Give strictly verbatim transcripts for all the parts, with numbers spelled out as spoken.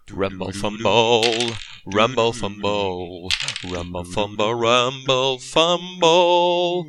Rumble fumble, rumble fumble, rumble fumble, rumble fumble.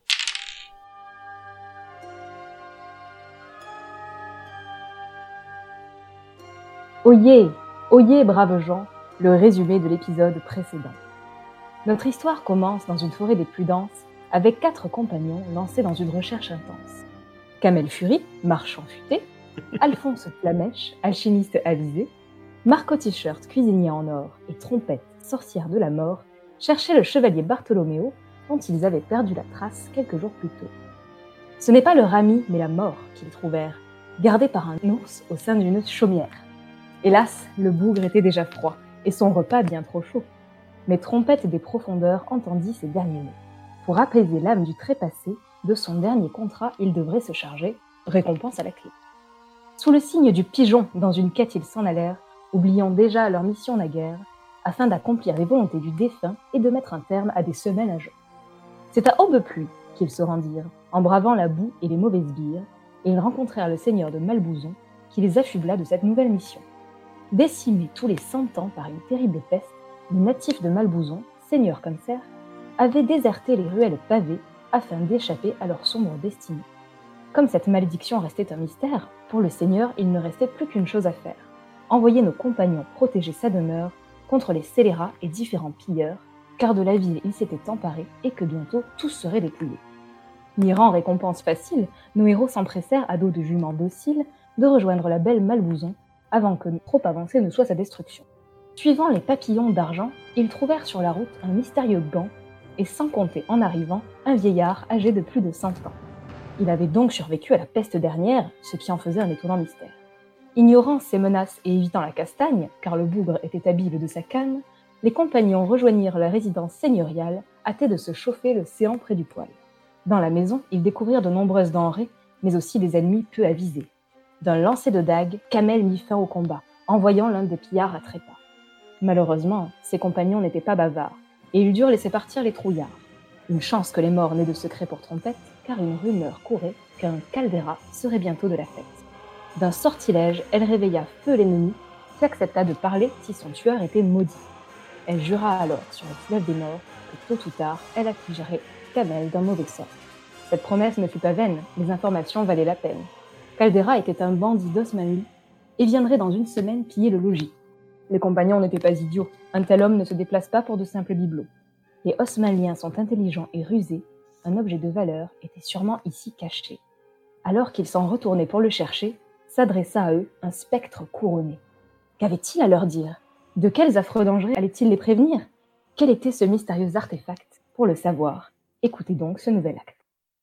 Oyez, oyez, braves gens, le résumé de l'épisode précédent. Notre histoire commence dans une forêt des plus denses, avec quatre compagnons lancés dans une recherche intense. Kamel Fury, marchand futé, Alphonse Flamèche, alchimiste avisé, Marco T-shirt, cuisinier en or, et Trompette, sorcière de la mort, cherchaient le chevalier Bartholoméo, dont ils avaient perdu la trace quelques jours plus tôt. Ce n'est pas leur ami, mais la mort qu'ils trouvèrent, gardé par un ours au sein d'une chaumière. Hélas, le bougre était déjà froid, et son repas bien trop chaud. Mais Trompette des profondeurs entendit ces derniers mots. Pour apaiser l'âme du trépassé, de son dernier contrat, il devrait se charger, récompense à la clé. Sous le signe du pigeon, dans une quête ils s'en allèrent, oubliant déjà leur mission naguère, afin d'accomplir les volontés du défunt et de mettre un terme à des semaines à jeu. C'est à Aube-Pluie qu'ils se rendirent, en bravant la boue et les mauvaises bires, et ils rencontrèrent le seigneur de Malbouzon, qui les affubla de cette nouvelle mission. Décimés tous les cent ans par une terrible peste, les natifs de Malbouzon, seigneurs comme serfs, avaient déserté les ruelles pavées afin d'échapper à leur sombre destinée. Comme cette malédiction restait un mystère, pour le seigneur, il ne restait plus qu'une chose à faire. Envoyer nos compagnons protéger sa demeure contre les scélérats et différents pilleurs, car de la ville il s'était emparé et que bientôt tous seraient dépouillés. Mirant récompense facile, nos héros s'empressèrent à dos de juments dociles de rejoindre la belle Malbouzon avant que trop avancé ne soit sa destruction. Suivant les papillons d'argent, ils trouvèrent sur la route un mystérieux gant et sans compter en arrivant un vieillard âgé de plus de cent ans. Il avait donc survécu à la peste dernière, ce qui en faisait un étonnant mystère. Ignorant ces menaces et évitant la castagne, car le bougre était habile de sa canne, les compagnons rejoignirent la résidence seigneuriale, hâtés de se chauffer le séant près du poêle. Dans la maison, ils découvrirent de nombreuses denrées, mais aussi des ennemis peu avisés. D'un lancer de dague, Kamel mit fin au combat, envoyant l'un des pillards à trépas. Malheureusement, ses compagnons n'étaient pas bavards, et ils durent laisser partir les trouillards. Une chance que les morts n'aient de secret pour Trompette, car une rumeur courait qu'un caldeira serait bientôt de la fête. D'un sortilège, elle réveilla feu l'ennemi, qui accepta de parler si son tueur était maudit. Elle jura alors sur le fleuve des morts que tôt ou tard, elle affligerait Kamel d'un mauvais sort. Cette promesse ne fut pas vaine, les informations valaient la peine. Caldera était un bandit d'Osmanli et viendrait dans une semaine piller le logis. Les compagnons n'étaient pas idiots, un tel homme ne se déplace pas pour de simples bibelots. Les Osmanliens sont intelligents et rusés, un objet de valeur était sûrement ici caché. Alors qu'ils s'en retournaient pour le chercher, s'adressa à eux un spectre couronné. Qu'avait-il à leur dire ? De quels affreux dangers allait-il les prévenir ? Quel était ce mystérieux artefact ? Pour le savoir, écoutez donc ce nouvel acte.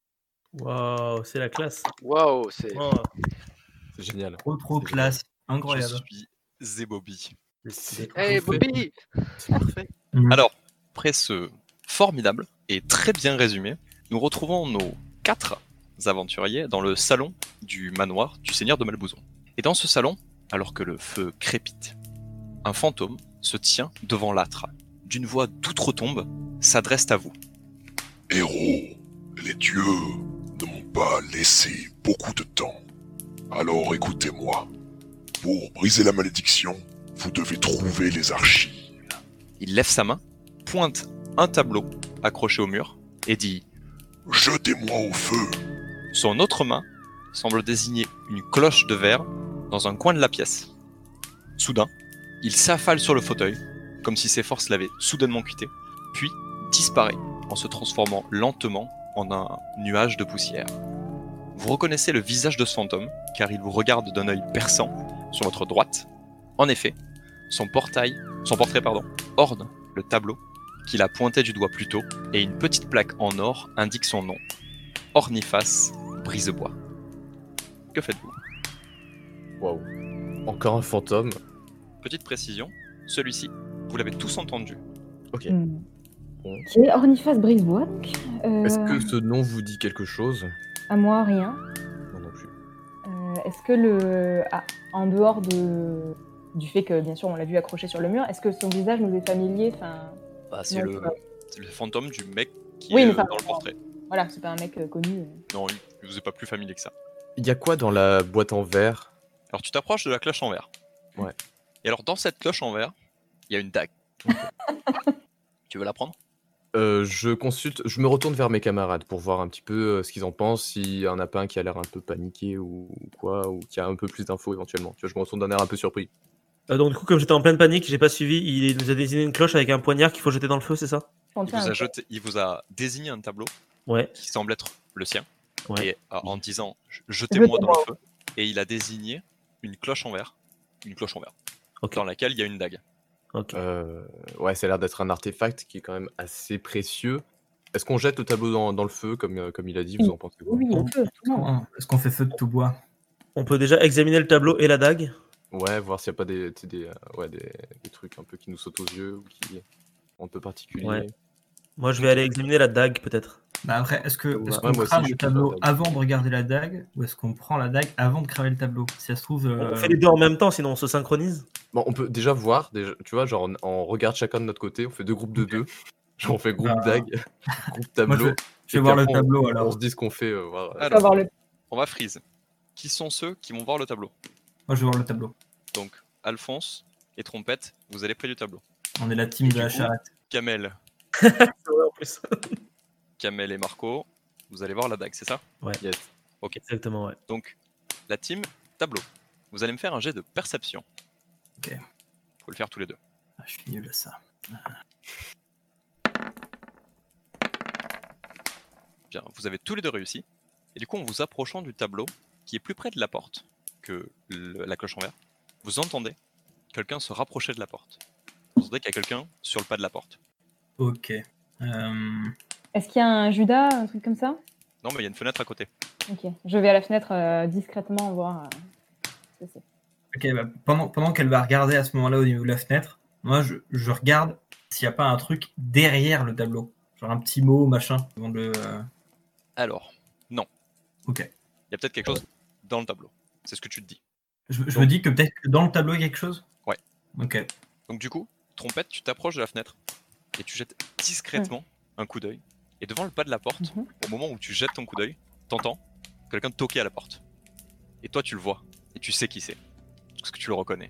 Waouh, c'est la classe. Waouh, c'est... Oh, C'est génial. Trop trop C'est classe, incroyable. Je suis Zebobi. c'est Hey parfait. Bobby. C'est parfait. Mhm. Alors, après ce formidable et très bien résumé, nous retrouvons nos quatre aventuriers dans le salon du manoir du seigneur de Malbouzon. Et dans ce salon, alors que le feu crépite, un fantôme se tient devant l'âtre. D'une voix d'outre-tombe, s'adresse à vous. Héros, les dieux ne m'ont pas laissé beaucoup de temps. Alors écoutez-moi. Pour briser la malédiction, vous devez trouver les archives. Il lève sa main, pointe un tableau accroché au mur et dit « Jetez-moi au feu. Son autre main semble désigner une cloche de verre dans un coin de la pièce. Soudain, il s'affale sur le fauteuil, comme si ses forces l'avaient soudainement quitté, puis disparaît en se transformant lentement en un nuage de poussière. Vous reconnaissez le visage de ce fantôme, car il vous regarde d'un œil perçant sur votre droite. En effet, son portail, son portrait pardon, orne le tableau qu'il a pointé du doigt plus tôt, et une petite plaque en or indique son nom. Orniface Brisebois. Que faites-vous ? Waouh. Encore un fantôme. Petite précision, celui-ci, vous l'avez tous entendu. Ok. Hmm. Bon. Qui est Orniface Brisebois. Euh, Est-ce que ce nom vous dit quelque chose ? À moi, rien. Non, non plus. Euh, est-ce que le... Ah, en dehors de... du fait que, bien sûr, on l'a vu accroché sur le mur, est-ce que son visage nous est familier ? Enfin, Bah, c'est, non, le, pas. c'est le fantôme du mec qui Oui, est mais euh, ça- dans le portrait. Voilà, c'est pas un mec euh, connu. euh. Non, il il vous est pas plus familier que ça. Il y a quoi dans la boîte en verre ? Alors tu t'approches de la cloche en verre. Ouais. Et alors, dans cette cloche en verre, il y a une dague. Tu veux la prendre? Euh, je consulte, je me retourne vers mes camarades pour voir un petit peu euh, ce qu'ils en pensent, s'il y en a pas un qui a l'air un peu paniqué ou ou quoi, ou qui a un peu plus d'infos éventuellement. Tu vois, je me retourne d'un air un peu surpris. Euh, donc, du coup, comme j'étais en pleine panique, j'ai pas suivi. Il nous a désigné une cloche avec un poignard qu'il faut jeter dans le feu, c'est ça? Il Contient vous, un a jeté, il vous a désigné un tableau Ouais. qui semble être le sien, Ouais. et euh, en disant « jetez-moi dans Jetez-moi. le feu », et il a désigné une cloche en verre, une cloche en verre, Ok. dans laquelle il y a une dague. Ok. Euh, ouais, ça a l'air d'être un artefact qui est quand même assez précieux. Est-ce qu'on jette le tableau dans, dans le feu, comme, euh, comme il a dit, vous en pensez quoi? Oui, on peut. Non. Comment est-ce qu'on fait feu de tout bois? On peut déjà examiner le tableau et la dague. Ouais, voir s'il n'y a pas des, tu sais, des, euh, ouais, des, des trucs un peu qui nous sautent aux yeux ou qui sont un peu particuliers. Ouais. Moi, je vais aller examiner la dague, peut-être. Bah après, est-ce que Ouais, est-ce moi qu'on aussi, crame je le suis plus tableau sur la dague. avant de regarder la dague ou est-ce qu'on prend la dague avant de cramer le tableau? Si ça se trouve. euh, On fait les deux en même temps, sinon on se synchronise. Bon, on peut déjà voir, déjà, tu vois, genre on, on regarde chacun de notre côté, on fait deux groupes de Ok. deux. Genre on fait groupe Ah. dague, groupe Moi, je tableau. vais, je et vais voir puis le après, on- tableau On, alors. se dit ce qu'on fait. euh, voir, euh, On va Alors, voir le. on va freeze. Qui sont ceux qui vont voir le tableau? Moi, je vais voir le tableau. Donc, Alphonse et Trompette, vous allez près du tableau. On est la team Et de du la coup, charrette. Kamel, C'est vrai, en plus. Kamel et Marco, vous allez voir la dague, c'est ça? yes. Exactement, ouais. Donc, la team tableau. Vous allez me faire un jet de perception. Ok. Faut le faire tous les deux. Ah, je suis nul à ça. Bien, vous avez tous les deux réussi. Et du coup, en vous approchant du tableau, qui est plus près de la porte que le- la cloche en verre, vous entendez quelqu'un se rapprocher de la porte. Vous entendez qu'il y a quelqu'un sur le pas de la porte. Ok. Euh, Est-ce qu'il y a un Judas, un truc comme ça? Non, mais il y a une fenêtre à côté. Ok. Je vais à la fenêtre euh, discrètement voir euh, ce que c'est. Ok, bah, pendant, pendant qu'elle va regarder à ce moment-là au niveau de la fenêtre, moi je, je regarde s'il n'y a pas un truc derrière le tableau. Genre un petit mot, machin. Avant de le, euh, Alors, non. Ok. Il y a peut-être quelque chose dans le tableau. C'est ce que tu te dis. Je, je Donc- me dis que peut-être que dans le tableau il y a quelque chose. Ouais. Ok. Donc du coup, Trompette, tu t'approches de la fenêtre et tu jettes discrètement un coup d'œil. Et devant le pas de la porte, Mhm. au moment où tu jettes ton coup d'œil, t'entends quelqu'un toquer à la porte. Et toi, tu le vois. Et tu sais qui c'est. Parce que tu le reconnais.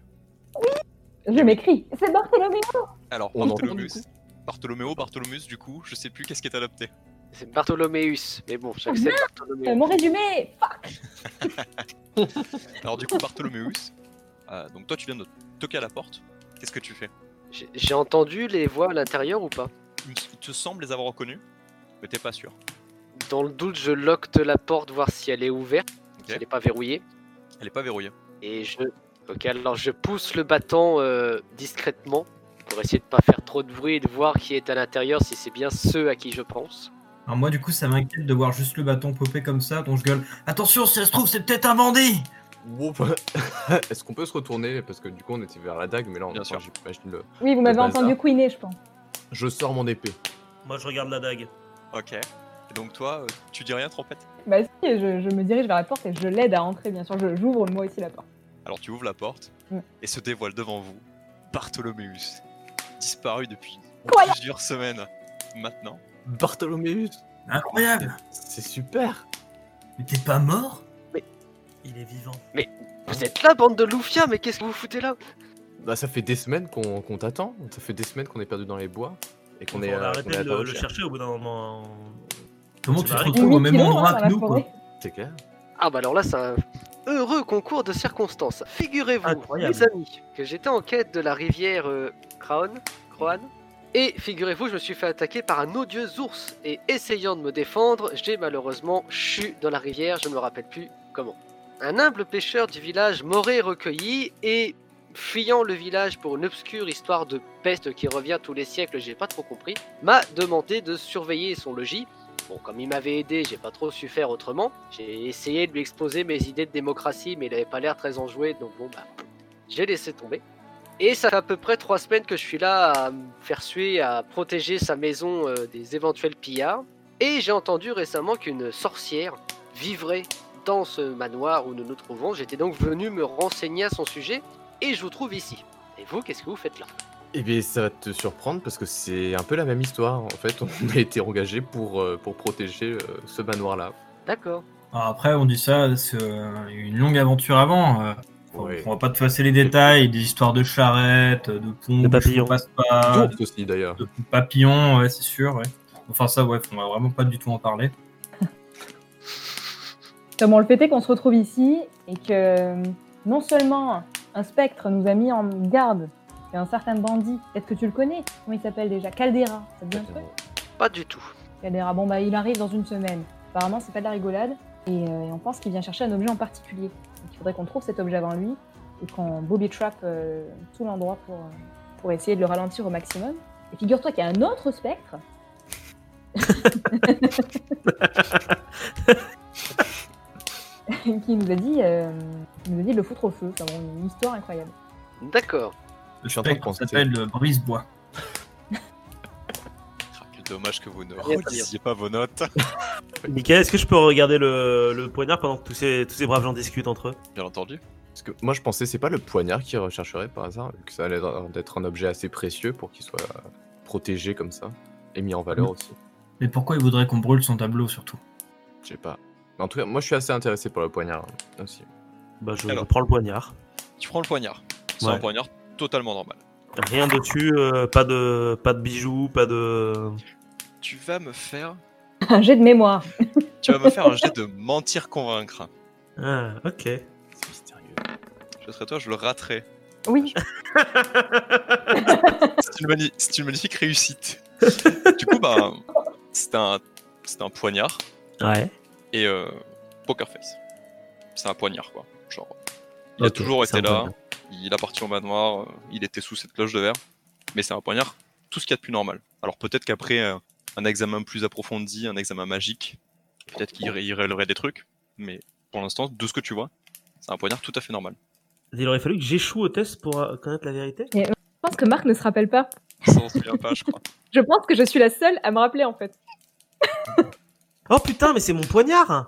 Je m'écris. C'est Bartholoméo. Alors, On entend, Bartholoméus. du coup Bartholoméo, Bartholoméus, du coup, je sais plus qu'est-ce qui est adapté. C'est Bartholoméus, mais bon, j'accepte Euh, Bartholoméus. mon résumé. Fuck. Alors du coup, Bartholoméus, euh, donc toi tu viens de toquer à la porte. Qu'est-ce que tu fais? J'ai j'ai entendu les voix à l'intérieur ou pas? Il il te semble les avoir reconnus, mais t'es pas sûr. Dans le doute, je lockte la porte, voir si elle est ouverte, Ok. si elle n'est pas verrouillée. Elle est pas verrouillée. Et je... Ok, alors je pousse le bâton euh, discrètement, pour essayer de pas faire trop de bruit et de voir qui est à l'intérieur, si c'est bien ceux à qui je pense. Alors moi du coup ça m'inquiète de voir juste le bâton popper comme ça, donc je gueule. Attention, si ça se trouve c'est peut-être un bandit. Wow. Est-ce qu'on peut se retourner? Parce que du coup, on était vers la dague, mais là, on Bien sûr. j'imagine le. Oui, vous m'avez Le bazar. entendu couiner, je pense. Je sors mon épée. Moi, je regarde la dague. Ok. Et donc toi, euh, tu dis rien, Trompette? Bah si, je, je me dirige vers la porte et je l'aide à entrer, bien sûr. Je- J'ouvre moi aussi la porte. Alors tu ouvres la porte Mm. et se dévoile devant vous Bartholoméus, disparu depuis Incroyable. plusieurs semaines maintenant. Bartholoméus. Incroyable. C'est super. Mais t'es pas mort? Il est vivant. Vous êtes là, bande de loufias, mais qu'est-ce que vous foutez là? Bah, ça fait des semaines qu'on qu'on t'attend. Ça fait des semaines qu'on est perdu dans les bois et qu'on On est. a euh, qu'on arrêté est à de ta le, le recherche. chercher au bout d'un moment. Comment C'est tu te pareil. retrouves au huit même kilos, endroit hein, dans que la nous quoi? forêt. C'est clair. Ah bah alors là, c'est un heureux concours de circonstances. Figurez-vous, Incroyable. mes amis, que j'étais en quête de la rivière euh, Croan, Croan, et figurez-vous, je me suis fait attaquer par un odieux ours, et essayant de me défendre, j'ai malheureusement chu dans la rivière, je ne me rappelle plus comment. Un humble pêcheur du village m'aurait recueilli, et fuyant le village pour une obscure histoire de peste qui revient tous les siècles, j'ai pas trop compris, m'a demandé de surveiller son logis. Bon, comme il m'avait aidé, j'ai pas trop su faire autrement. J'ai essayé de lui exposer mes idées de démocratie, mais il avait pas l'air très enjoué, donc bon, bah, j'ai laissé tomber. Et ça fait à peu près trois semaines que je suis là à me faire suer, à protéger sa maison euh, des éventuels pillards. Et j'ai entendu récemment qu'une sorcière vivrait dans ce manoir où nous nous trouvons. J'étais donc venu me renseigner à son sujet, et je vous trouve ici. Et vous, qu'est-ce que vous faites là? Eh bien, ça va te surprendre parce que c'est un peu la même histoire. En fait, on a été engagé pour, euh, pour protéger euh, ce manoir-là. D'accord. Alors après on dit ça, c'est euh, une longue aventure avant. euh, Enfin, Ouais. On va pas te passer les détails, des histoires de charrettes, de ponts, De papillons. passe pas, D'ours aussi d'ailleurs. de papillons, ouais, c'est sûr, ouais. Enfin ça, ouais, on va vraiment pas du tout en parler. Comment le fait est qu'on se retrouve ici et que non seulement un spectre nous a mis en garde et un certain bandit, est-ce que tu le connais? Comment il s'appelle déjà? Caldera, ça te dit un truc? Pas du tout. Caldera, bon bah il arrive dans une semaine. Apparemment c'est pas de la rigolade et, euh, et on pense qu'il vient chercher un objet en particulier. Donc il faudrait qu'on trouve cet objet avant lui et qu'on booby trap euh, tout l'endroit pour, euh, pour essayer de le ralentir au maximum. Et figure-toi qu'il y a un autre spectre qui nous a dit, euh, qui nous a dit de le foutre au feu. C'est vraiment une histoire incroyable. D'accord. Le Je suis en train de spectre penser. s'appelle euh, Brise-Bois. Quel dommage que vous ne Rien à dire. relisiez pas vos notes. Mickaël, est-ce que je peux regarder le, le poignard pendant que tous ces, tous ces braves gens discutent entre eux? Bien entendu. Parce que moi je pensais c'est pas le poignard qui rechercherait par hasard, vu que ça a l'air d'être un objet assez précieux pour qu'il soit protégé comme ça et mis en valeur Mm. aussi. Mais pourquoi il voudrait qu'on brûle son tableau surtout? Je sais pas. Mais en tout cas, moi je suis assez intéressé par le poignard hein, aussi. Bah, je, Alors. je prends le poignard. Tu prends le poignard. C'est Ouais. un poignard totalement normal. Rien dessus, euh, pas, de, pas de bijoux, pas de. Tu vas me faire, Un jet de mémoire. tu vas me faire un jet de mentir convaincre. Ah, ok. C'est mystérieux. Je serais toi, je le raterais. Oui, C'est une, mani- c'est une magnifique réussite. Du coup, bah, c'est un, c'est un poignard Ouais. et euh, poker face. C'est un poignard quoi. Genre, il a Ok, toujours c'est été un là. poignard. Il appartient au manoir. euh, Il était sous cette cloche de verre. Mais c'est un poignard, tout ce qu'il y a de plus normal. Alors peut-être qu'après euh, un examen plus approfondi, un examen magique, peut-être qu'il y il révélerait des trucs. Mais pour l'instant, de ce que tu vois, c'est un poignard tout à fait normal. Il aurait fallu que j'échoue au test pour euh, connaître la vérité. je pense que Marc ne se rappelle pas. Ça, on se souvient pas, je crois. Je pense que je suis la seule à me rappeler en fait. Oh putain, mais c'est mon poignard!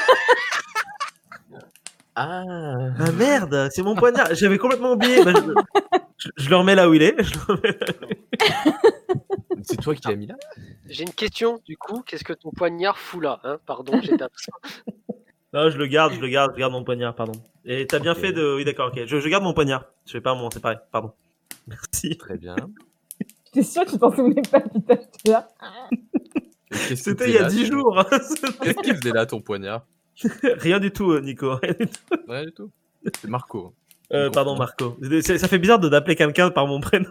Ah. Ah merde, c'est mon poignard! J'avais complètement oublié. Bah, je, je- je le remets là où il est. Je le remets là où il est. C'est toi qui l'as mis là? J'ai une question du coup. Qu'est-ce que ton poignard fout là hein? Pardon, j'étais absent. Non, je le garde, je le garde, je garde mon poignard, pardon. Et t'as bien Ok. fait de. Oui, d'accord, ok. Je, je garde mon poignard. Je fais pas mon, c'est pareil, pardon. Merci. Très bien. J'étais sûre que tu t'en souvenais pas, putain, j'étais là. Et qu'est-ce qu'il C'était faisait il y a là, dix ton- jours. Qu'est-ce qu'il faisait là ton poignard? Rien du tout, euh, Nico. Rien du tout. Rien du tout. C'est Marco. Euh, pardon, Marco. C'est- Ça fait bizarre de d'appeler quelqu'un par mon prénom.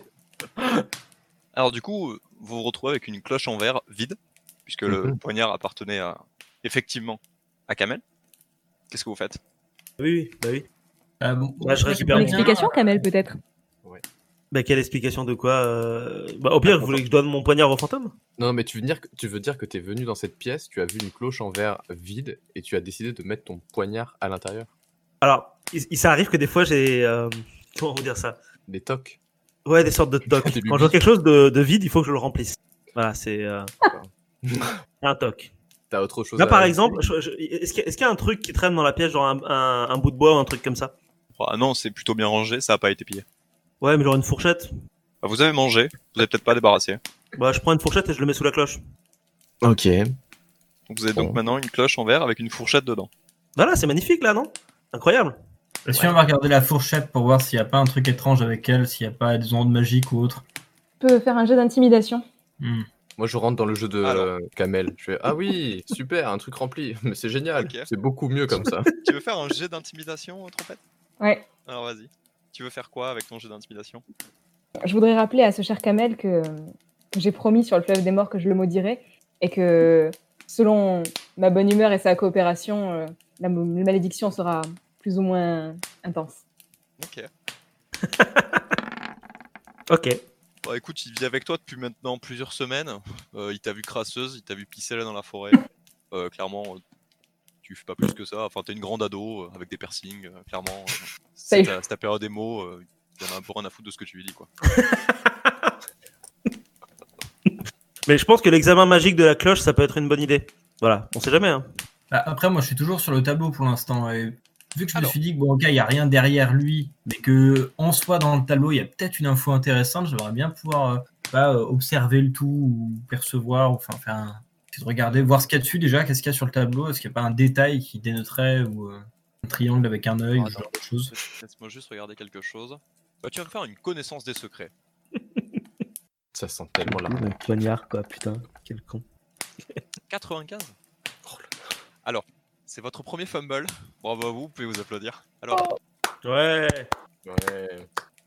Alors du coup, vous vous retrouvez avec une cloche en verre vide, puisque le Mhm. poignard appartenait à, effectivement à Kamel. Qu'est-ce que vous faites? Oui, oui, bah oui. Ah bon, Bah, je récupère Une mon- explication, Kamel, peut-être? Bah, quelle explication de quoi euh... Bah, au pire, vous voulez que je donne mon poignard au fantôme? Non, mais tu veux dire que tu veux dire que t'es venu dans cette pièce, tu as vu une cloche en verre vide et tu as décidé de mettre ton poignard à l'intérieur. Alors, il, il- ça arrive que des fois j'ai. euh, Comment vous dire ça? Des tocs. Ouais, des sortes de tocs. Des Quand je vois lubis. quelque chose de, de vide, il faut que je le remplisse. Voilà, c'est euh, un toc. T'as autre chose Là, à par ajouter exemple, je- je- est-ce qu'il y, a- est-ce qu'il y a un truc qui traîne dans la pièce, genre un, un- un bout de bois ou un truc comme ça? Ah non, c'est plutôt bien rangé, ça a pas été pillé. Ouais, mais genre une fourchette. Bah, vous avez mangé, vous avez peut-être pas débarrassé. Bah, je prends une fourchette et je le mets sous la cloche. Ok. Donc vous avez donc Bon. maintenant une cloche en verre avec une fourchette dedans. Voilà, c'est magnifique là, non? Incroyable. Est-ce qu'on va regarder la fourchette pour voir s'il n'y a pas un truc étrange avec elle, s'il n'y a pas des ondes magiques ou autre? Tu peux faire un jet d'intimidation. Hmm. Moi, je rentre dans le jeu de Alors. euh, Kamel. Je fais ah oui, super, un truc rempli. Mais c'est génial. Ok. C'est beaucoup mieux comme ça. Tu veux faire un jet d'intimidation, euh, Trompette? Ouais. Alors vas-y. Tu veux faire quoi avec ton jet d'intimidation? Je voudrais rappeler à ce cher Kamel que, que j'ai promis sur le fleuve des morts que je le maudirais et que, selon ma bonne humeur et sa coopération, euh, la, mo- la malédiction sera plus ou moins intense. Ok. Ok. Bon écoute, il vit avec toi depuis maintenant plusieurs semaines. Euh, il t'a vu crasseuse, il t'a vu pisser là dans la forêt. Euh, clairement, euh, tu fais pas plus que ça. Enfin, t'es une grande ado euh, avec des piercings, euh, clairement. euh, c'est Safe. ta, c'est ta période émo, euh, il y en a un peu rien à foutre de ce que tu lui dis quoi. Mais je pense que l'examen magique de la cloche, ça peut être une bonne idée. Voilà, on sait jamais. Hein. Bah, après, moi, je suis toujours sur le tableau pour l'instant. Et vu que je Alors. me suis dit que, bon, ok, il n'y a rien derrière lui, mais que en soi, dans le tableau, il y a peut-être une info intéressante, j'aimerais bien pouvoir euh, bah, euh, observer le tout ou percevoir, ou enfin, faire un... essayer de regarder, voir ce qu'il y a dessus déjà, qu'est-ce qu'il y a sur le tableau, est-ce qu'il n'y a pas un détail qui dénoterait ou. euh, Un triangle avec un œil, Oh, ou ce attends. genre de choses. Laisse-moi juste regarder quelque chose. Bah, tu vas me faire une connaissance des secrets. Ça sent tellement Un l'arnaque. poignard, quoi, putain. Quel con. quatre-vingt-quinze. Alors, c'est votre premier fumble. Bravo à vous, vous pouvez vous applaudir. Alors, Ouais. Ouais.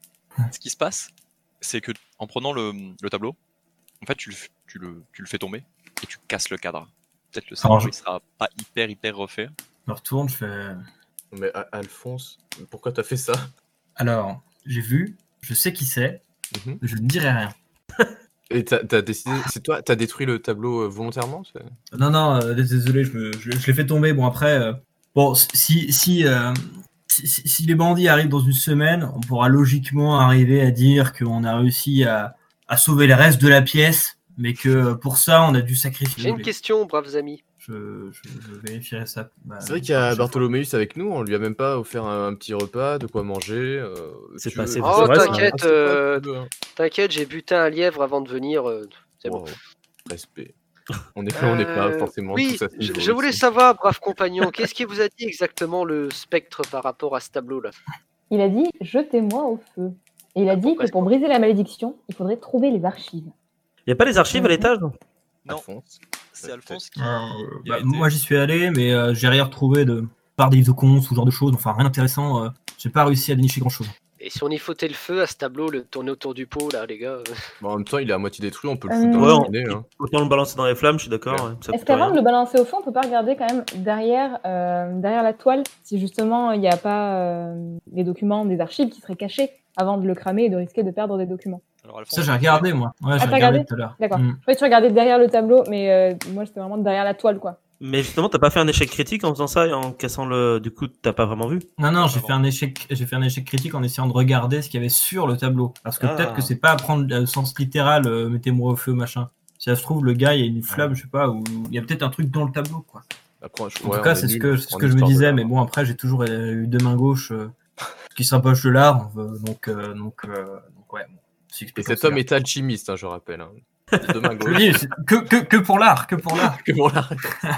ce qui se passe, c'est que en prenant le, le tableau, en fait, tu le, f- tu, le, tu le fais tomber et tu casses le cadre. Peut-être le scénario je- il sera pas hyper hyper refait. Je me retourne, je fais. Mais Al- Alphonse, pourquoi t'as fait ça? Alors, j'ai vu, je sais qui c'est, Mhm. je ne dirai rien. Et t'as t'as décidé, c'est toi, t'as détruit le tableau euh, volontairement? c'est- Non, non, euh, désolé, je, me- je, je l'ai fait tomber. Bon, après, euh, bon, si, si, euh, si, si- si les bandits arrivent dans une semaine, on pourra logiquement arriver à dire qu'on a réussi à, à sauver les restes de la pièce, mais que euh, pour ça, on a dû sacrifier. J'ai une question, braves amis. Je, je, je vérifierai ça. Bah, C'est vrai qu'il y la a prochaine fois. Bartholoméus avec nous, on lui a même pas offert un, un petit repas, de quoi manger. euh, C'est tu passé- veux- c'est Oh, vrai, ça. t'inquiète, Ah, c'est quoi, euh, tu veux, hein. T'inquiète, j'ai buté un lièvre avant de venir. euh, C'est bon. Wow. Respect. On n'est on n'est pas Euh, forcément oui, tous à ce je, niveau je voulais ici. savoir, brave compagnon, qu'est-ce qui vous a dit exactement le spectre par rapport à ce tableau-là? Il a dit jetez-moi au feu. Et il a dit Pourquoi que pour briser la malédiction, il faudrait trouver les archives. Y a pas les archives à l'étage? Non, Alphonse. c'est Alphonse qui. Alors, euh, qui bah, a été- moi j'y suis allé, mais euh, j'ai rien retrouvé de par des livres de comptes, ce genre de choses, enfin rien d'intéressant. Euh, j'ai pas réussi à dénicher grand chose. Et si on y foutait le feu à ce tableau, le tourner autour du pot, là, les gars euh, Bon, en même temps, il est à moitié détruit, on peut le Euh, foutre dans Ouais, la on- cheminée, hein. autant le balancer dans les flammes, je suis d'accord. Ouais. ouais, ça Est-ce coûte qu'avant rien. de le balancer au fond, on peut pas regarder quand même derrière, euh, derrière la toile, si justement il n'y a pas euh, des documents, des archives qui seraient cachés avant de le cramer et de risquer de perdre des documents? Alors, Alphonse, Ça j'ai regardé moi. Ouais, j'ai Ah, t'as regardé regardé tout à l'heure. D'accord. Mm. Je croyais que tu regardais derrière le tableau, mais euh, moi c'était vraiment derrière la toile, quoi. Mais justement, t'as pas fait un échec critique en faisant ça et en cassant le. Du coup, t'as pas vraiment vu. Non non, j'ai Avant. fait un échec, j'ai fait un échec critique en essayant de regarder ce qu'il y avait sur le tableau. Parce que Ah. peut-être que c'est pas à prendre le sens littéral, euh, mettez-moi au feu machin. Si ça se trouve le gars il y a une flamme, je sais pas, ou il y a peut-être un truc dans le tableau quoi. Après, je- En ouais, tout on cas, est c'est ce nul que, c'est ce en que je me histoire de disais, l'art. mais bon, après, j'ai toujours euh, eu deux mains gauches euh, qui se rapprochent de l'art, euh, donc, euh, donc, euh, donc, ouais. Bon, c'est Et expliqué cet comme homme ça. est alchimiste, hein, je rappelle. Hein. De main Je gauche. le dis, c'est que, que, que pour l'art, que pour l'art. Que pour l'art.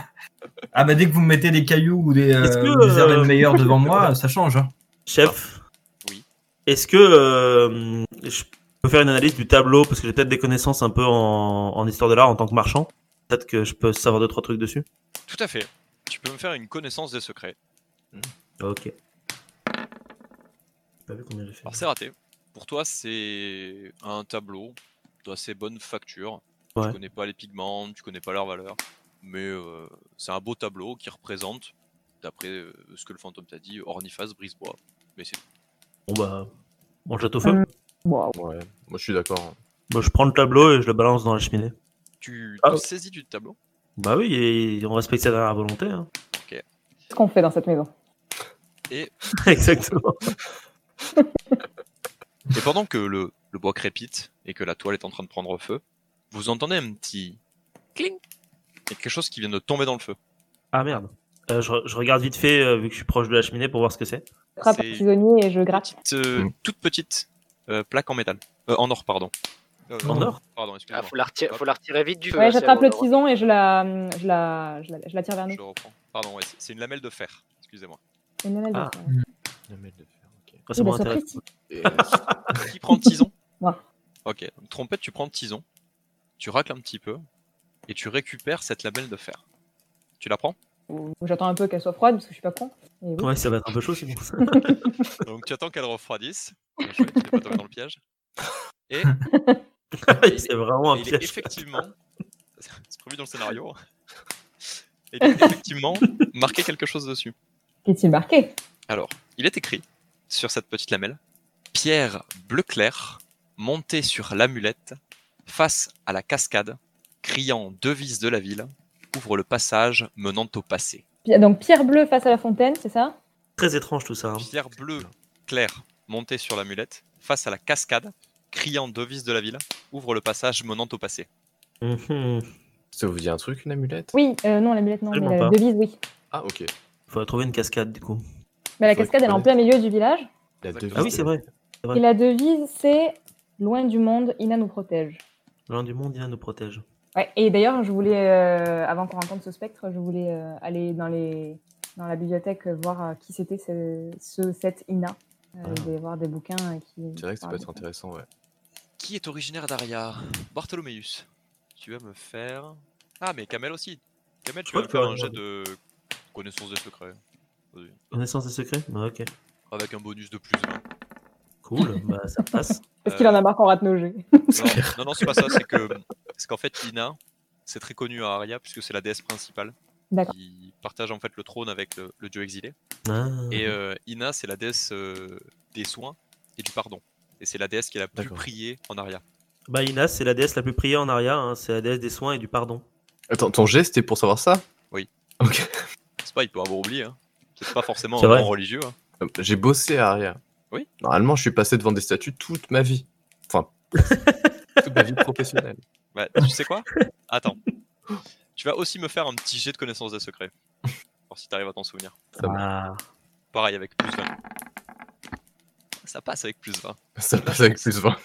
Ah bah dès que vous me mettez des cailloux ou des, Est-ce euh, que, ou des euh, meilleurs devant moi, ça change. Hein. Chef. Oui. Est-ce que euh, je peux faire une analyse du tableau parce que j'ai peut-être des connaissances un peu en, en histoire de l'art en tant que marchand. Peut-être que je peux savoir deux trois trucs dessus. Tout à fait. Tu peux me faire une connaissance des secrets. Ok. J'ai pas vu combien j'ai fait. Alors, c'est raté. Pour toi, c'est un tableau d'assez bonne facture. Ouais. Tu connais pas les pigments, tu connais pas leur valeur. Mais euh, c'est un beau tableau qui représente, d'après euh, ce que le fantôme t'a dit, Orniphas Brisebois. Mais c'est Bon bah, on jette au feu. Hum. Wow. Ouais, moi je suis d'accord. hein. Bon, je prends le tableau et je le balance dans la cheminée. Tu Ah, te ouais. saisis du tableau. Bah oui, et on respecte sa dernière volonté. Hein. Qu'est-ce qu'on fait dans cette maison? Et, Exactement. et pendant que le, le bois crépite et que la toile est en train de prendre feu, vous entendez un petit cling et quelque chose qui vient de tomber dans le feu. Ah merde. Euh, je, re- je regarde vite fait euh, vu que je suis proche de la cheminée pour voir ce que c'est. Je frappe C'est- un prisonnier et je gratte. Petite, euh, Mm. toute petite euh, plaque en métal. Euh, en or, pardon. Euh, En or Pardon, ah, excusez-moi. faut, la retirer, faut la retirer vite du feu. Ouais, hein, c'est j'attrape le avant, tison et je la, je la, je la, je la tire vers nous. Je reprends. Pardon, ouais, c'est- c'est une lamelle de fer. Excusez-moi. Une lamelle de Ah. fer. La mêle de fer, ok. Ah, c'est Oui, moins bah, intéressant. sapristi. Et- Qui prend le tison? Moi. Ok. Donc, trompette, tu prends le tison. Tu racles un petit peu. Et tu récupères cette lamelle de fer. Tu la prends? Ou j'attends un peu qu'elle soit froide parce que je suis pas con. Et oui. Ouais, ça va être un peu chaud sinon. Donc tu attends qu'elle refroidisse. Bien joué, tu t'es pas tombé dans le piège. Et c'est vraiment un Et il est piège. effectivement, c'est prévu dans le scénario, il est effectivement marqué quelque chose dessus. Qu'est-il marqué? Alors, il est écrit sur cette petite lamelle, pierre bleu clair, montée sur l'amulette, face à la cascade, criant devise de la ville, ouvre le passage menant au passé. Pi- Donc pierre bleue face à la fontaine, c'est ça? Très étrange tout ça. hein. Pierre bleu clair, montée sur l'amulette, face à la cascade, criant devise de la ville, ouvre le passage menant au passé. Mhm. Ça vous dit un truc, une amulette? Oui, euh, non, l'amulette non, mais Absolument la pas. devise oui. Ah, ok. Faudrait trouver une cascade du coup. Mais la Faudrait cascade elle est en que- plein milieu du village. La Exactement. devise Ah oui, de c'est la- vrai. Ouais. Et la devise c'est loin du monde, Ina nous protège. Loin du monde, il nous protège. Ouais, et d'ailleurs, je voulais, euh, avant qu'on rencontre ce spectre, je voulais euh, aller dans les, dans la bibliothèque euh, voir euh, qui c'était ce, ce, cette Ina. Euh, Ah. Il doit y avoir des bouquins euh, qui. C'est vrai que ça peut parlent être de intéressant, ouais. Qui est originaire d'Aria? Bartholoméus. Tu vas me faire. Ah, mais Kamel aussi. Kamel, tu crois vas me que faire tu un vas jet regarder. de connaissance des secrets. Vas-y. Connaissance des secrets? Ah, ok. Avec un bonus de plus vingt. Cool, bah ça passe. Est-ce qu'il en a marre qu'on rate nos jeux? Non, non, non, c'est pas ça. C'est que, c'est qu'en fait, Ina, c'est très connu à Aria puisque c'est la déesse principale D'accord. qui partage en fait le trône avec le, le dieu exilé. Ah. Et euh, Ina, c'est la déesse euh, des soins et du pardon. Et c'est la déesse qui est la plus D'accord. priée en Aria. Bah Ina, c'est la déesse la plus priée en Aria, hein. C'est la déesse des soins et du pardon. Attends, ton geste c'était pour savoir ça? Oui. Ok. C'est pas, il peut avoir oublié. Hein. C'est pas forcément C'est un vrai. grand religieux. Hein. Euh, J'ai bossé à Aria. Oui. Normalement, je suis passé devant des statues toute ma vie. Enfin, toute ma vie professionnelle. Bah, tu sais quoi? Attends. Tu vas aussi me faire un petit jet de connaissance des secrets. Voir si t'arrives à t'en souvenir. Ça, marche. Ah. Pareil, avec plus vingt. Ça passe avec plus vingt. Ça passe avec plus vingt.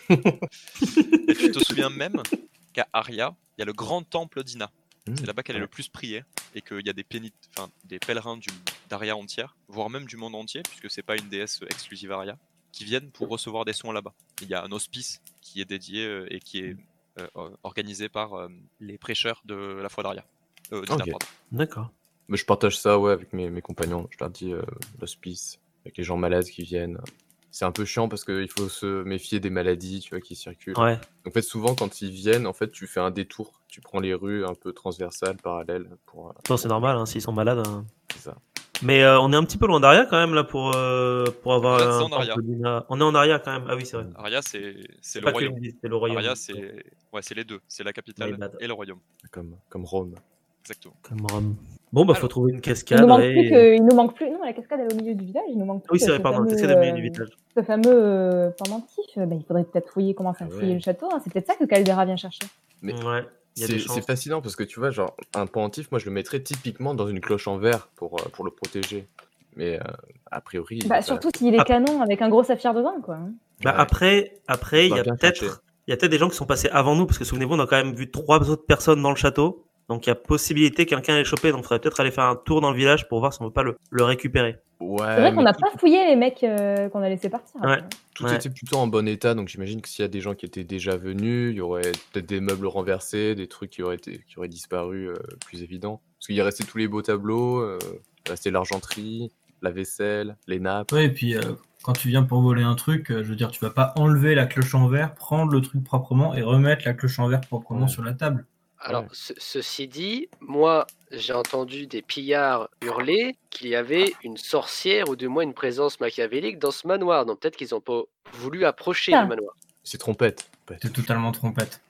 Et tu te souviens même qu'à Aria, il y a le grand temple d'Ina. C'est là-bas qu'elle est le plus priée et qu'il y a des, pénit... enfin, des pèlerins du... d'Aria entière, voire même du monde entier, puisque c'est pas une déesse exclusive Aria, qui viennent pour recevoir des soins là-bas. Il y a un hospice qui est dédié euh, et qui est euh, euh, organisé par euh, les prêcheurs de la foi d'Aria. Euh, d'Ina, Ok. pardon. D'accord. Mais je partage ça ouais, avec mes, mes compagnons. Je leur dis euh, l'hospice, avec les gens malades qui viennent. C'est un peu chiant parce qu'il faut se méfier des maladies tu vois, qui circulent. Ouais. En fait, souvent, quand ils viennent, en fait, tu fais un détour. Tu prends les rues un peu transversales, parallèles. Pour, euh, Non, c'est normal, hein, s'ils sont malades. hein. c'est ça. Mais euh, on est un petit peu loin d'Aria quand même là pour, euh, pour avoir En fait, c'est un en Aria. temple d'Ina. On est en Aria quand même. Ah oui, c'est vrai. Aria, c'est, c'est C'est le pas que royaume. une ville, c'est le royaume. Aria, c'est... Ouais, c'est les deux. C'est la capitale My bad. et le royaume. Comme, comme Rome. Exactement. Comme Rome. Bon, bah faut Alors, trouver une Il cascade. nous manque ouais, plus et- que, il nous manque plus. Non, la cascade elle est au milieu du village. Il nous manque plus Oui, c'est que vrai, ce pardon. fameux, Cascade au milieu euh, du village. ce fameux euh, pendentif. Euh, bah, il faudrait peut-être fouiller, commencer à Ah fouiller ouais. le château. hein. C'est peut-être ça que Caldera vient chercher. Mais Ouais. Il y a C'est des c'est chances. fascinant parce que tu vois, genre, un pendentif, moi je le mettrais typiquement dans une cloche en verre pour, euh, pour le protéger. Mais euh, a priori. il Bah, est pas- surtout s'il est Ah. canon avec un gros saphir dedans, quoi. hein. Bah, Ouais. après, après, il y Faudra a bien chercher. peut-être, il y a peut-être des gens qui sont passés avant nous, parce que souvenez-vous, on a quand même vu trois autres personnes dans le château. Donc il y a possibilité que quelqu'un l'ait chopé. Donc il faudrait peut-être aller faire un tour dans le village pour voir si on peut pas le, le récupérer. Ouais, C'est vrai qu'on mais n'a tout, pas fouillé les mecs euh, qu'on a laissé partir. Ouais. après. tout Ouais. était plutôt en bon état, donc j'imagine que s'il y a des gens qui étaient déjà venus, il y aurait peut-être des meubles renversés, des trucs qui auraient, été, qui auraient disparu euh, plus évidents. Parce qu'il y a resté tous les beaux tableaux, euh, il restait l'argenterie, la vaisselle, les nappes. Ouais, et puis euh, quand tu viens pour voler un truc, euh, je veux dire, tu vas pas enlever la cloche en verre, prendre le truc proprement et remettre la cloche en verre proprement Ouais. sur la table. Alors, Ouais. ce- ceci dit, moi, j'ai entendu des pillards hurler qu'il y avait une sorcière ou du moins une présence machiavélique dans ce manoir. Donc peut-être qu'ils n'ont pas voulu approcher Ah. du manoir. C'est trompette. trompette. C'est totalement trompette.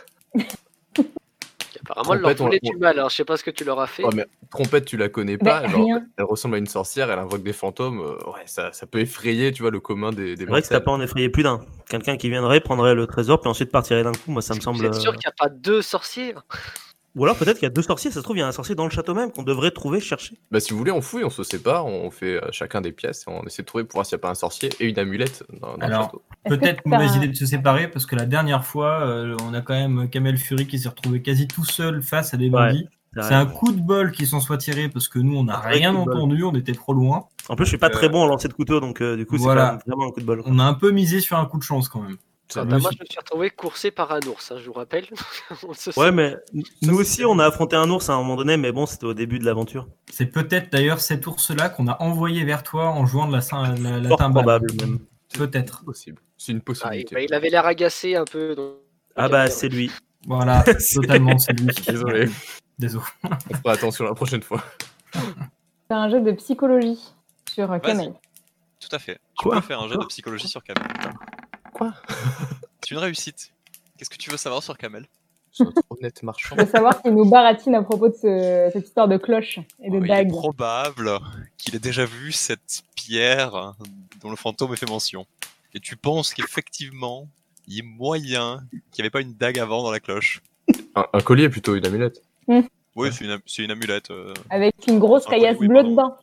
Apparemment, elle leur Trompette, on- voulait on- du mal. Alors, je sais pas ce que tu leur as fait. Oh, mais trompette, tu la connais Bah, pas. Genre, rien. elle ressemble à une sorcière, elle invoque des fantômes. euh, ouais, ça, ça peut effrayer, tu vois, le commun des, des C'est vrai que ça mortels. peut en effrayer plus d'un. Quelqu'un qui viendrait, prendrait le trésor, puis ensuite partirait d'un coup. Moi, ça me Vous semble. êtes sûr euh, qu'il n'y a pas deux sorcières? Ou alors peut-être qu'il y a deux sorciers. Ça se trouve, il y a un sorcier dans le château même qu'on devrait trouver, chercher. Bah, si vous voulez, on fouille, on se sépare, on fait euh, chacun des pièces et on essaie de trouver pour voir s'il n'y a pas un sorcier et une amulette dans, dans Alors, le château. Est-ce que Peut-être t'as mauvaise un- idée de se séparer parce que la dernière fois, euh, on a quand même Kamel Fury qui s'est retrouvé quasi tout seul face à des bandits. C'est C'est vrai. un coup de bol qu'ils s'en soient tirés parce que nous, on n'a Un vrai rien coup de bol. entendu, on était trop loin. En plus, je suis pas Euh, très bon en lancer de couteau, donc euh, du coup, c'est voilà. quand même vraiment un coup de bol. quoi. On a un peu misé sur un coup de chance quand même. Ça Bah, me moi, suis- je me suis retrouvé coursé par un ours, hein, je vous rappelle. On se Ouais, souvient. mais nous aussi, on a affronté un ours à un moment donné, mais bon, c'était au début de l'aventure. C'est peut-être d'ailleurs cet ours-là qu'on a envoyé vers toi en jouant de la, cin- la, la Fort timbale. probable même. Peut-être. Possible. C'est une Ah, il, possibilité. bah, il avait l'air agacé un peu. donc- Ah bah, c'est lui. Voilà, C'est- totalement, c'est lui. Désolé, Désolé. on fera attention la prochaine fois. Faire un jeu de psychologie sur euh, Kamel. Tout à fait. Tu Quoi peux faire un jeu de Quoi psychologie sur Kamel. Quoi? C'est une réussite. Qu'est-ce que tu veux savoir sur Kamel? C'est notre honnête marchand. Je veux savoir s'il nous baratine à propos de ce- cette histoire de cloche et de Oh, il est dague. probable qu'il ait déjà vu cette pierre dont le fantôme fait mention. Et tu penses qu'effectivement, il y a moyen qu'il n'y avait pas une dague avant dans la cloche. Un, un collier plutôt, une amulette. Oui, c'est une, am- c'est une amulette. euh. Avec une grosse Ah, caillasse oui, oui, bleue pardon. dedans.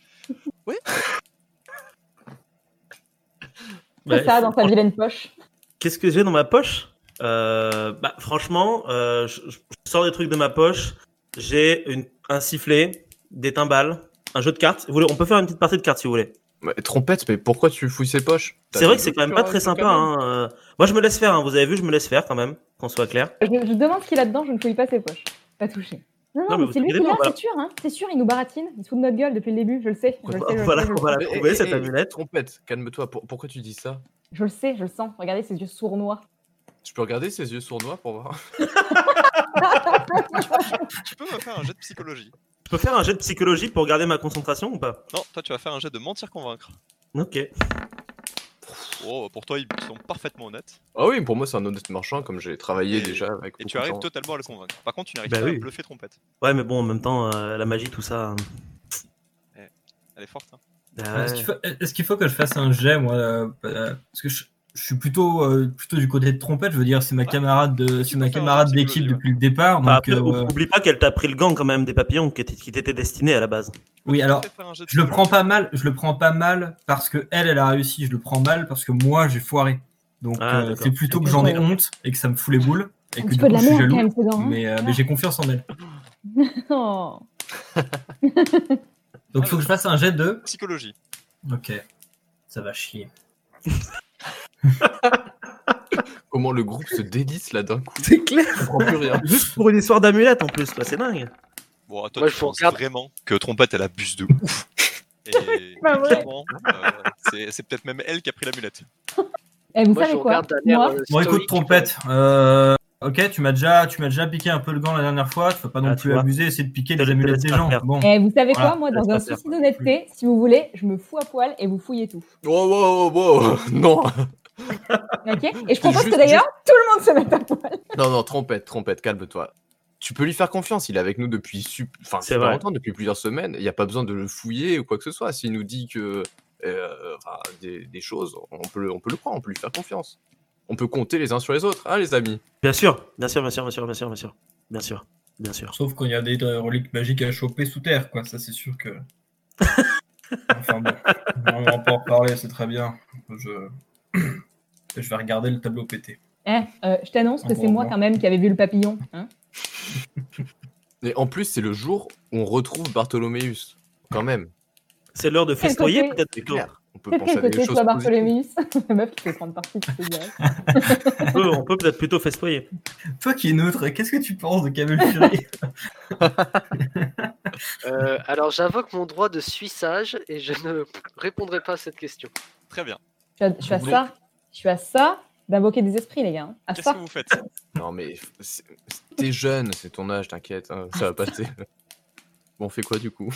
Bah, C'est ça, dans sa vilaine poche. Qu'est-ce que j'ai dans ma poche? Euh, bah, franchement, euh, je, je sors des trucs de ma poche. J'ai une, un sifflet, des timbales, Un jeu de cartes. Vous voulez, on peut faire une petite partie de cartes si vous voulez. Ouais, trompette, mais pourquoi tu fouilles ses poches? T'as C'est vrai des que c'est jeux quand même sur- pas très sur sympa. Camel Hein. euh. Moi, je me laisse faire. Hein. Vous avez vu, je me laisse faire quand même, qu'on soit clair. Je, je demande ce qu'il a dedans, je ne fouille pas ses poches. Pas touché. Non, non, Non, mais mais vous c'est lui qui inquiétez l'a, pas, voilà. c'est sûr, hein. C'est sûr, il nous baratine. Il se fout de notre gueule depuis le début, je le sais. Je le sais, je le Voilà, sais, je le on va la sens. Eh, trouver, eh, cette eh, amulette. Trompette, calme-toi. Pour- Pourquoi tu dis ça? Je le sais, je le sens. Regardez ses yeux sournois. Je peux regarder ses yeux sournois pour voir? Tu peux me faire un jet de psychologie. Je peux faire un jet de psychologie pour garder ma concentration ou pas? Non, toi tu vas faire un jet de mentir-convaincre. Ok. Oh, pour toi ils sont parfaitement honnêtes. Ah oui, pour moi, c'est un honnête marchand, comme j'ai travaillé Et- déjà avec Et beaucoup tu de arrives gens. totalement à le convaincre. Par contre, tu n'arrives Bah pas oui. à bluffer Trompette. Ouais, mais bon, en même temps, euh, la magie, tout ça. hein. Elle est forte. Hein. Bah, Est-ce ouais. qu'il faut, est-ce qu'il faut que je fasse un jet, moi euh, euh, Parce que je, je suis plutôt, euh, plutôt du côté de Trompette, je veux dire, c'est ma Ouais. camarade, de, Tu c'est peux ma faire un camarade jet de d'équipe psychologie, depuis le départ. Enfin, Donc, après, ou- euh, oublie pas qu'elle t'a pris le gant quand même des papillons qui t'étaient qui t'étaient destinés à la base. oui, alors, Fais faire un jet de je le prends psychologie. pas mal, je le prends pas mal parce que elle, elle a réussi. Je le prends mal parce que moi, j'ai foiré. Donc, Ah, euh, d'accord. c'est plutôt que j'en ai honte et que ça me fout les boules et Un que petit du peu coup, de la je suis merde quand jaloux. même, ce gant. hein. Mais, euh, mais j'ai confiance en elle. Oh. Donc, il faut que je fasse un jet de. Psychologie. Ok, ça va chier. Comment le groupe se délice là d'un coup? C'est clair. Je comprends plus rien. Juste pour une histoire d'amulette en plus, quoi, c'est dingue. Bon, toi Moi, tu je vous penses regarde. vraiment que Trompette elle abuse de ouf. Et pas vrai. clairement, euh, c'est c'est peut-être même elle qui a pris l'amulette. Eh, vous Moi, je savez vous quoi regarde d'un air, Moi, euh, Bon, écoute, stoïque, Trompette. Euh, ok, tu m'as déjà, tu m'as déjà piqué un peu le gant la dernière fois. Tu vas pas non Ah, tu plus vois. abuser, essayer de piquer Je les te amulettes laisse des pas gens. faire. Bon. eh, vous savez Voilà, quoi Moi, laisse dans pas un faire. souci d'honnêteté, si vous voulez, je me fous à poil et vous fouillez tout. Wow, wow, wow, wow. Non. Ok Et je propose juste- que d'ailleurs, tout le monde se mette à poil. Non, non, trompette, trompette, calme-toi. Tu peux lui faire confiance, il est avec nous depuis sup- enfin, C'est super vrai. longtemps, depuis plusieurs semaines. Il n'y a pas besoin de le fouiller ou quoi que ce soit. S'il nous dit que euh, enfin, des, des choses, on peut, le, on peut le croire, on peut lui faire confiance. On peut compter les uns sur les autres, hein, les amis. Bien sûr, bien sûr, bien sûr, bien sûr, bien sûr, bien sûr, bien sûr, bien sûr. Sauf quand il y a des euh, reliques magiques à choper sous terre, quoi. Ça, c'est sûr que. Enfin bon, on va pas en reparler, c'est très bien. Je... je vais regarder le tableau pété. Eh, euh, je t'annonce que Ah, c'est bon, moi bon. quand même qui avait vu le papillon. Hein Et en plus, c'est le jour où on retrouve Bartholoméus. Quand même, C'est l'heure de festoyer côté peut-être c'est plutôt. clair. On peut Quel penser à des côté choses soit positives. Bartholoméus La meuf qui fait prendre parti, tu sais direct. On peut, on peut peut-être plutôt festoyer. Toi qui es neutre, qu'est-ce que tu penses de Camel Fury? Euh, alors, j'invoque mon droit de suissage et je ne répondrai pas à cette question. Très bien. Je suis à- je suis à ça, je suis à ça d'invoquer des esprits, les gars. hein. À Qu'est-ce ça. que vous faites? Non, mais c'est- t'es jeune, c'est ton âge, t'inquiète, hein, ça va passer. Bon, on fait quoi du coup?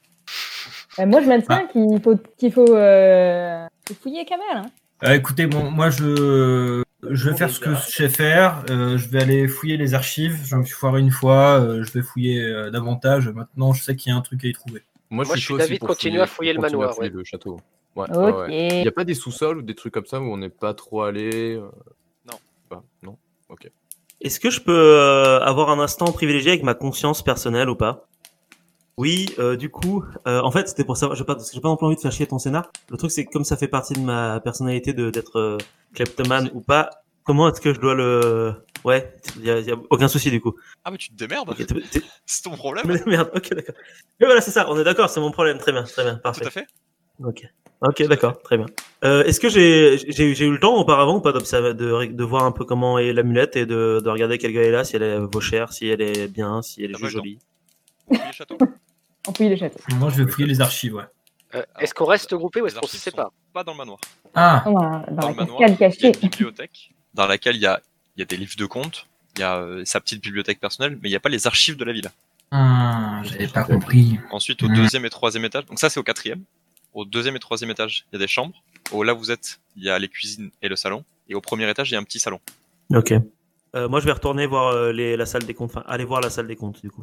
Euh, moi, je maintiens qu'il faut, qu'il faut, euh, faut fouiller Kamel. Hein. Euh, écoutez, bon, moi je, je vais Bon, faire ce que déjà. je sais faire. Euh, je vais aller fouiller les archives. Je me suis foiré une fois. euh, je vais fouiller euh, davantage. Maintenant, je sais qu'il y a un truc à y trouver. Moi, je suis chaud d'avis aussi de pour continuer à fouiller le continuer à manoir, fouiller ouais. le château. Ouais, Ok. ouais, ouais. Il n'y a pas des sous-sols ou des trucs comme ça où on n'est pas trop allé euh, Non. Pas, non. Est-ce que je peux euh, avoir un instant privilégié avec ma conscience personnelle ou pas? Oui, euh, du coup, euh, en fait, c'était pour savoir, j'ai pas, parce que j'ai pas non plus envie de faire chier ton scénar. Le truc, c'est que comme ça fait partie de ma personnalité de d'être euh, kleptomane ou pas, comment est-ce que je dois le... Ouais, il y a, y a aucun souci du coup. Ah, mais tu te démerdes. Ok, t'es- t'es- C'est ton problème. Merde, ok, d'accord. Mais voilà, c'est ça, on est d'accord, c'est mon problème. Très bien, très bien, Tout parfait. à fait. Ok, ok, d'accord, très bien. Euh, Est-ce que j'ai j'ai j'ai eu le temps auparavant ou pas d'observer, de, de voir un peu comment est l'amulette et de, de regarder quelle gueule elle a, si elle est vaut cher, si elle est bien, si elle est T'as pas juste le temps. jolie. Vous fouillez le château. On fouille le château. Moi, je vais fouiller les archives, ouais. Euh, Est-ce qu'on reste groupé ou est-ce Les qu'on se archives sont sépare? Pas dans le manoir. Ah, Dans, dans Dans la le manoir, cascade il y a cachée. une bibliothèque dans laquelle il y a, il y a des livres de comptes, il y a euh, sa petite bibliothèque personnelle, mais il n'y a pas les archives de la ville. ah j'avais pas compris. Ensuite, au Mhm. deuxième et troisième étage, donc ça c'est au quatrième. Au deuxième et troisième étage, il y a des chambres. Au là où vous êtes, il y a les cuisines et le salon. Et au premier étage, il y a un petit salon. Ok. Euh, moi, je vais retourner voir euh, les, la salle des comptes, enfin, aller voir la salle des comptes du coup.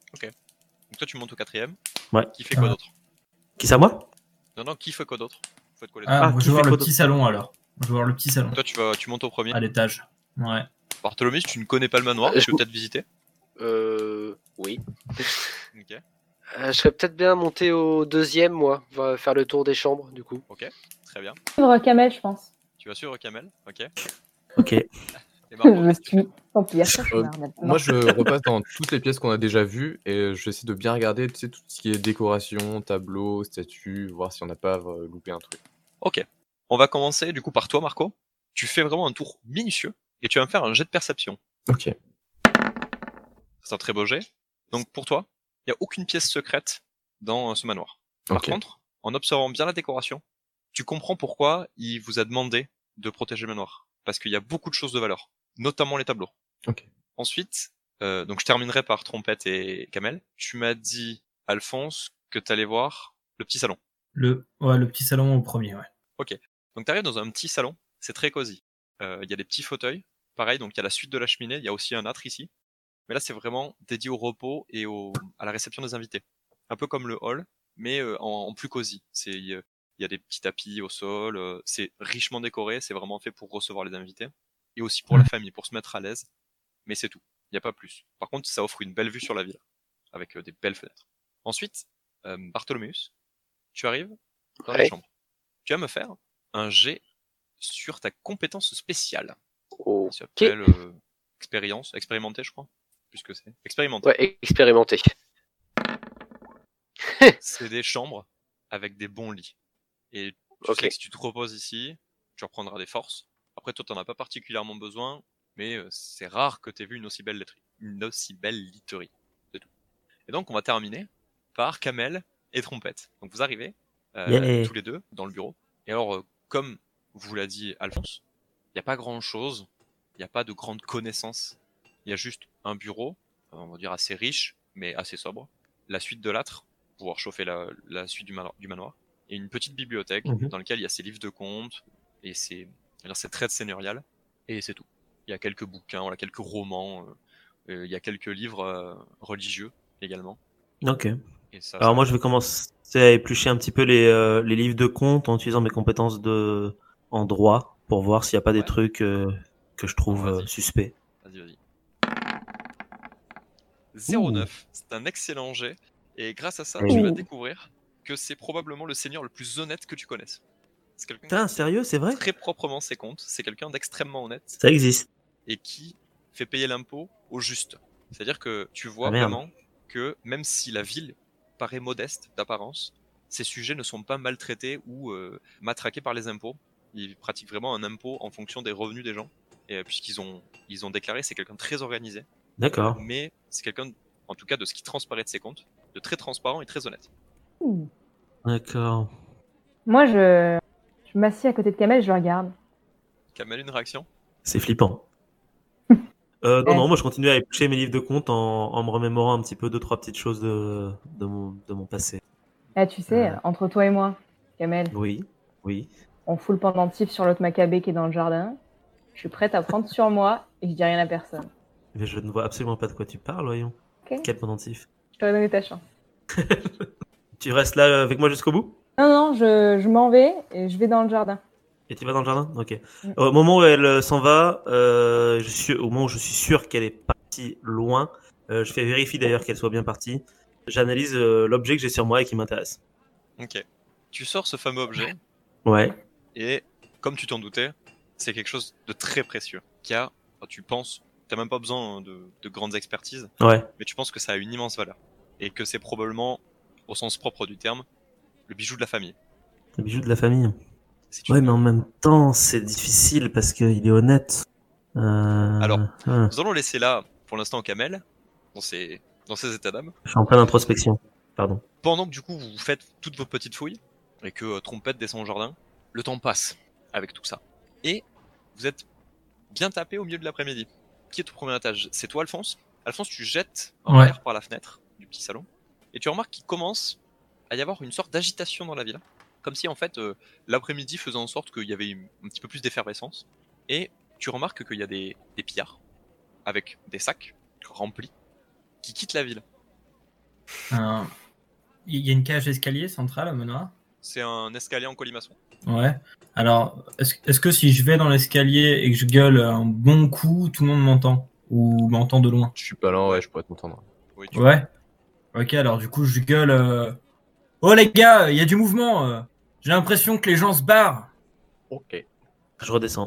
Donc toi, tu montes au quatrième. Ouais. Qui fait quoi Ah. d'autre? Qui ça, moi? Non, non, qui fait quoi d'autre? Vous faites quoi les deux? Ah, Ah, moi, qui je vais voir fait le quoi petit salon alors. Je vais voir le petit salon Toi, tu vas, tu montes au premier. à l'étage. Ouais. Bartholomew, tu ne connais pas le manoir, Euh, tu peux peut-être visiter. Euh... Oui. Ok. Euh, je serais peut-être bien monté au deuxième, moi. On va faire le tour des chambres, du coup. Ok. Très bien. Suivre Kamel, je pense. Tu vas suivre Kamel. Ok. Ok. Et Et Marco, Je qu'est-ce que tu suis vampire cauchemar Euh, maintenant. Moi, je repasse dans toutes les pièces qu'on a déjà vues et j'essaie de bien regarder, tu sais, tout ce qui est décoration, tableau, statue, voir si on n'a pas euh, loupé un truc. Ok. On va commencer du coup par toi, Marco. Tu fais vraiment un tour minutieux et tu vas me faire un jet de perception. Ok. C'est un très beau jet. Donc pour toi, il n'y a aucune pièce secrète dans euh, ce manoir. Par Ok. contre, en observant bien la décoration, tu comprends pourquoi il vous a demandé de protéger le manoir. Parce qu'il y a beaucoup de choses de valeur, notamment les tableaux. Ok. Ensuite, euh, donc je terminerai par Trompette et Kamel. Tu m'as dit, Alphonse, que t'allais voir le petit salon. Le, ouais, le petit salon au premier, ouais. Ok. Donc t'arrives dans un petit salon, c'est très cosy. Euh, Il y a des petits fauteuils, pareil, donc il y a la suite de la cheminée, il y a aussi un âtre ici. Mais là, c'est vraiment dédié au repos et au, à la réception des invités. Un peu comme le hall, mais euh, en, en plus cosy. C'est, il y, a- il y a des petits tapis au sol, euh, c'est richement décoré, c'est vraiment fait pour recevoir les invités. Et aussi pour la famille, pour se mettre à l'aise. Mais c'est tout, il n'y a pas plus. Par contre, ça offre une belle vue sur la ville, avec euh, des belles fenêtres. Ensuite, euh, Bartholoméus, tu arrives dans la Ouais. chambre. Tu vas me faire un jet sur ta compétence spéciale. Ok. Ça s'appelle euh, expérience, expérimenté, je crois. Plus que c'est. Expérimenté. Ouais, expérimenté. C'est des chambres avec des bons lits. Et tu Ok. sais que si tu te reposes ici, tu reprendras des forces. Après, toi, t'en as pas particulièrement besoin, mais euh, c'est rare que t'aies vu une aussi belle laiterie. Une aussi belle literie. C'est tout. Et donc, on va terminer par Kamel et Trompette. Donc, vous arrivez euh, Yeah. tous les deux dans le bureau. Et alors, euh, comme vous l'a dit Alphonse, il n'y a pas grand-chose. Il n'y a pas de grandes connaissances. Il y a juste un bureau, euh, on va dire assez riche, mais assez sobre. La suite de l'âtre, pour pouvoir chauffer la, la suite du manoir, du manoir. Et une petite bibliothèque Mhm. dans laquelle il y a ses livres de comptes et ses, alors ses traites seigneuriales. Et c'est tout. Il y a quelques bouquins, voilà, quelques romans. euh, euh, il y a quelques livres euh, religieux également. Ok. Et ça, Alors ça- moi, je vais commencer à éplucher un petit peu les, euh, les livres de compte en utilisant mes compétences de en droit pour voir s'il n'y a pas des Ouais. trucs euh, que je trouve Vas-y. euh, suspects. Vas-y, vas-y. zéro Ouh. neuf, c'est un excellent jet. Et grâce à ça, Eh tu oui. vas découvrir que c'est probablement le seigneur le plus honnête que tu connaisses. C'est quelqu'un Putain, qui sérieux, c'est vrai? fait très proprement ses comptes. C'est quelqu'un d'extrêmement honnête Ça existe. et qui fait payer l'impôt au juste. C'est-à-dire que tu vois Ah, merde. vraiment que même si la ville paraît modeste d'apparence, ces sujets ne sont pas maltraités ou euh, matraqués par les impôts. Ils pratiquent vraiment un impôt en fonction des revenus des gens. Et euh, puisqu'ils ont, ils ont déclaré, c'est quelqu'un de très organisé. D'accord. Mais c'est quelqu'un, en tout cas de ce qui transparaît de ses comptes, de très transparent et très honnête. Ouh. D'accord. Moi, je, je m'assieds à côté de Kamel, je le regarde. Kamel, une réaction? C'est flippant. Euh, non, Ouais. non, moi je continue à éplucher mes livres de compte en, en me remémorant un petit peu deux, trois petites choses de, de, mon, de mon passé. Ah, tu sais, Euh. entre toi et moi, Kamel, Oui, oui. on fout le pendentif sur l'autre macabé qui est dans le jardin. Je suis prête à prendre sur moi et je dis rien à personne. Mais je ne vois absolument pas de quoi tu parles, voyons. Ok. Quel pendentif. Je t'aurais donné ta chance. Tu restes là avec moi jusqu'au bout? Non, non, je, je m'en vais et je vais dans le jardin. Et tu vas dans le jardin? Ok. Mm. Au moment où elle euh, s'en va, euh, je suis, au moment où je suis sûr qu'elle est partie loin, euh, je fais vérifier d'ailleurs qu'elle soit bien partie. J'analyse euh, l'objet que j'ai sur moi et qui m'intéresse. Ok. Tu sors ce fameux objet Ouais. et, comme tu t'en doutais, c'est quelque chose de très précieux. Qui a, enfin, tu penses, t'as même pas besoin de, de grandes expertises, Ouais. mais tu penses que ça a une immense valeur. Et que c'est probablement, au sens propre du terme, le bijou de la famille. Le bijou de la famille. Si tu Ouais, veux. mais en même temps, c'est difficile parce qu'il est honnête. Euh... Alors, hein. Nous allons laisser là, pour l'instant, Kamel, dans ses, dans ses états d'âme. Je suis en pleine introspection. Pardon. Pendant que du coup vous faites toutes vos petites fouilles et que euh, Trompette descend au jardin, le temps passe avec tout ça. Et vous êtes bien tapé au milieu de l'après-midi. Qui est au premier étage? C'est toi, Alphonse? Alphonse, tu jettes un Ouais. verre par la fenêtre du petit salon et tu remarques qu'il commence à y avoir une sorte d'agitation dans la ville. Comme si en fait euh, l'après-midi faisait en sorte qu'il y avait une- un petit peu plus d'effervescence. Et tu remarques qu'il y a des, des pillards avec des sacs remplis qui quittent la ville. Euh, Il y a une cage d'escalier centrale au manoir. C'est un escalier en colimaçon. Ouais. Alors, est-ce est-ce que si je vais dans l'escalier et que je gueule un bon coup, tout le monde m'entend? Ou m'entend de loin? Je suis pas là, ouais, je pourrais t'entendre. Oui, tu Ouais. Ok, alors du coup, je gueule. euh, Oh les gars, il y a du mouvement. euh. J'ai l'impression que les gens se barrent. Ok. Je redescends.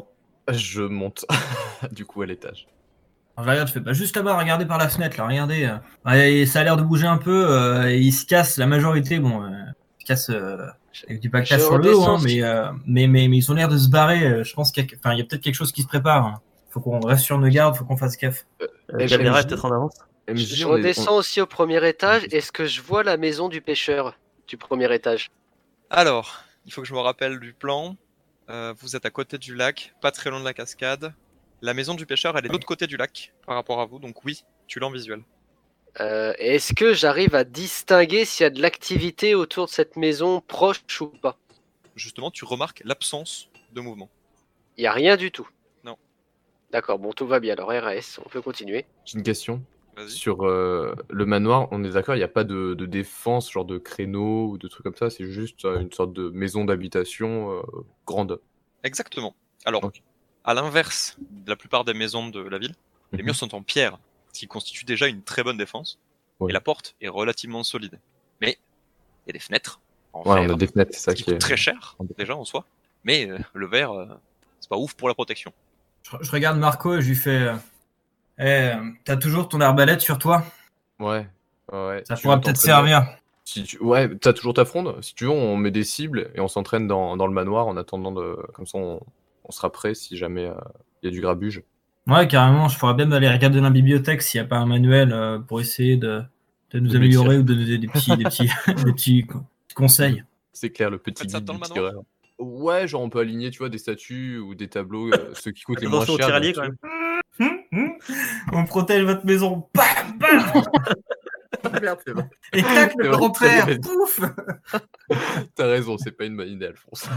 Je monte du coup à l'étage. Alors, je regarde, je fais pas juste là-bas, regardez par la fenêtre, là, regardez. euh. Ouais, ça a l'air de bouger un peu, euh, et ils se cassent, la majorité, bon, euh, ils se cassent euh, avec du pactage Je sur le dos, hein, redescends, mais, euh, mais, mais, mais ils ont l'air de se barrer. euh, Je pense qu'il y a, enfin, il y a peut-être quelque chose qui se prépare. hein. Faut qu'on reste sur nos gardes, faut qu'on fasse gaffe. Euh, Eh, Caméra M est J, peut-être en avance. Je, M J, je on est- on- redescends aussi au premier étage. Est-ce que je vois la maison du pêcheur du premier étage? Alors, il faut que je me rappelle du plan. Euh, vous êtes à côté du lac, pas très loin de la cascade. La maison du pêcheur, elle est de l'autre côté du lac par rapport à vous, donc oui, tu l'as en visuel. Euh, Est-ce que j'arrive à distinguer s'il y a de l'activité autour de cette maison proche ou pas? Justement, tu remarques l'absence de mouvement. Il n'y a rien du tout. Non. D'accord, bon, tout va bien. Alors R S, on peut continuer. J'ai une question. Vas-y. Sur euh, le manoir, on est d'accord, il n'y a pas de, de défense, genre de créneau ou de trucs comme ça, c'est juste euh, une sorte de maison d'habitation euh, grande. Exactement. Alors, Ok. à l'inverse de la plupart des maisons de la ville, les Mhm. murs sont en pierre, ce qui constitue déjà une très bonne défense. Ouais. Et la porte est relativement solide. Mais il y a des fenêtres en Ouais, fer, on a des fenêtres, c'est ce ça qui qui coûte est. très cher déjà en soi. Mais euh, le verre, euh, c'est pas ouf pour la protection. Je, je regarde Marco et je lui fais, euh, Eh, euh, t'as toujours ton arbalète sur toi? Ouais, ouais, ouais. Ça Tu pourra veux peut-être t'entraîner servir. Si tu... Ouais, t'as toujours ta fronde. Si tu veux, on met des cibles et on s'entraîne dans, dans le manoir en attendant de. Comme ça, on, on sera prêt si jamais il euh, y a du grabuge. Ouais, carrément, je pourrais bien aller regarder dans la bibliothèque s'il n'y a pas un manuel euh, pour essayer de, de nous De améliorer mieux ou de donner des petits, des petits, des petits co- conseils. C'est clair, le petit Faites ça guide dans du le manoir tireur. Ouais, genre on peut aligner, tu vois, des statues ou des tableaux, euh, ceux qui coûtent les moins Attention au chers. tiralier bien quand sûr. même. Hum, hum. On protège votre maison. Bam, bam. Merde, c'est vrai. Et tac, C'est le vrai, grand-père. t'as raison. Pouf. T'as raison, c'est pas une bonne idée, Alphonse.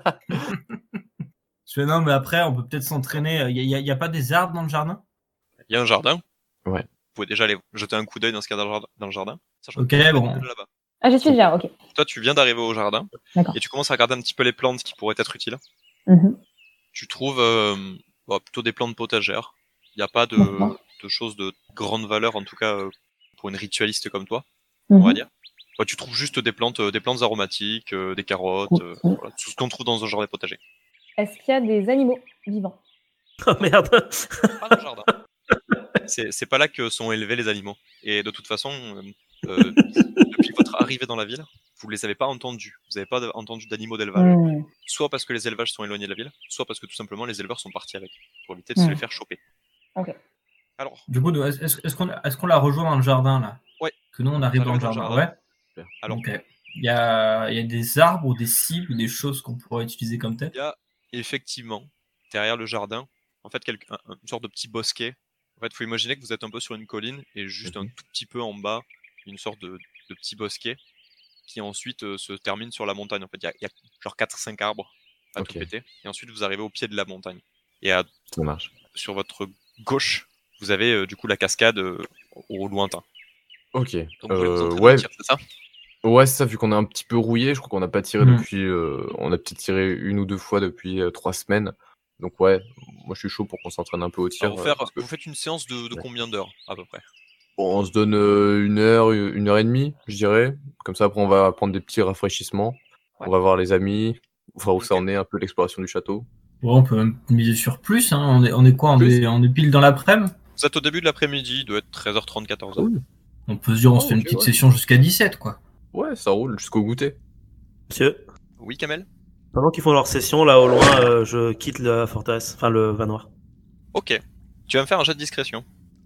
Je fais, non, mais après, on peut peut-être s'entraîner. Il n'y a, y a pas des arbres dans le jardin? Il y a un jardin. Ouais. Vous pouvez déjà aller jeter un coup d'œil dans ce qu'il y a dans le jardin. Dans le jardin sachant Ok, que vous êtes bon. déjà là-bas. Ah, je suis déjà, ok. Toi, tu viens d'arriver au jardin D'accord. et tu commences à regarder un petit peu les plantes qui pourraient être utiles. Mhm. Tu trouves euh, bah, plutôt des plantes potagères. Il n'y a pas de, D'accord. de choses de grande valeur, en tout cas euh, pour une ritualiste comme toi, on va Mhm. dire. Bah, tu trouves juste des plantes, euh, des plantes aromatiques, euh, des carottes, euh, Ok. voilà, tout ce qu'on trouve dans un jardin potager. Est-ce qu'il y a des animaux vivants? Oh merde. Pas dans le jardin. C'est c'est pas là que sont élevés les animaux. Et de toute façon, euh, euh, depuis votre arrivée dans la ville, vous les avez pas entendus. Vous n'avez pas de- entendu d'animaux d'élevage. Hmm. Soit parce que les élevages sont éloignés de la ville, soit parce que tout simplement les éleveurs sont partis avec, pour éviter de se Hmm. les faire choper. Ok. Alors, Du coup, est-ce est-ce- est-ce qu'on est-ce qu'on la rejoint dans le jardin là? Ouais. Que nous, on arrive Vous dans le arrivez jardin. dans le Ouais. alors Ok. Il y a, il y a des arbres ou des cibles ou des choses qu'on pourrait utiliser comme tête? il y a effectivement, derrière le jardin, en fait, quelque, un- une sorte de petit bosquet. En fait, il faut imaginer que vous êtes un peu sur une colline et juste un Mhm. tout petit peu en bas, une sorte de, de petit bosquet qui ensuite euh, se termine sur la montagne. En fait, il y a, il y a genre quatre cinq arbres à Ok. tout péter. Et ensuite, vous arrivez au pied de la montagne. Et à, Ça marche. sur votre gauche, vous avez euh, du coup la cascade euh, au lointain. Ok. Donc, vous voulez vous Euh, entraîner ouais, au tir, c'est ça? ouais, c'est ça, vu qu'on est un petit peu rouillé, je crois qu'on n'a pas tiré Mm. depuis. euh, on a peut-être tiré une ou deux fois depuis euh, trois semaines. Donc, ouais, moi je suis chaud pour qu'on s'entraîne un peu au tir. Alors, vous, euh, faire- parce que- vous faites une séance de, de Ouais. combien d'heures à peu près? Bon, on se donne euh, une heure, une heure et demie, je dirais. Comme ça, après, on va prendre des petits rafraîchissements. Ouais. On va voir les amis, voir où ça Ok. en est, un peu l'exploration du château. Bon, on peut même miser sur plus. Hein. On, est, on est quoi? On Plus est, on est pile dans l'après-midi? Vous êtes au début de l'après-midi, il doit être treize heures trente, quatorze heures. Oui. On peut se dire, on Oh, se fait une ok, petite ouais. session jusqu'à dix-sept, quoi. Ouais, ça roule jusqu'au goûter. Monsieur, Oui, Kamel? pendant qu'ils font leur session, là au loin, euh, je quitte la forteresse, enfin le manoir. Ok. Tu vas me faire un jet de discrétion.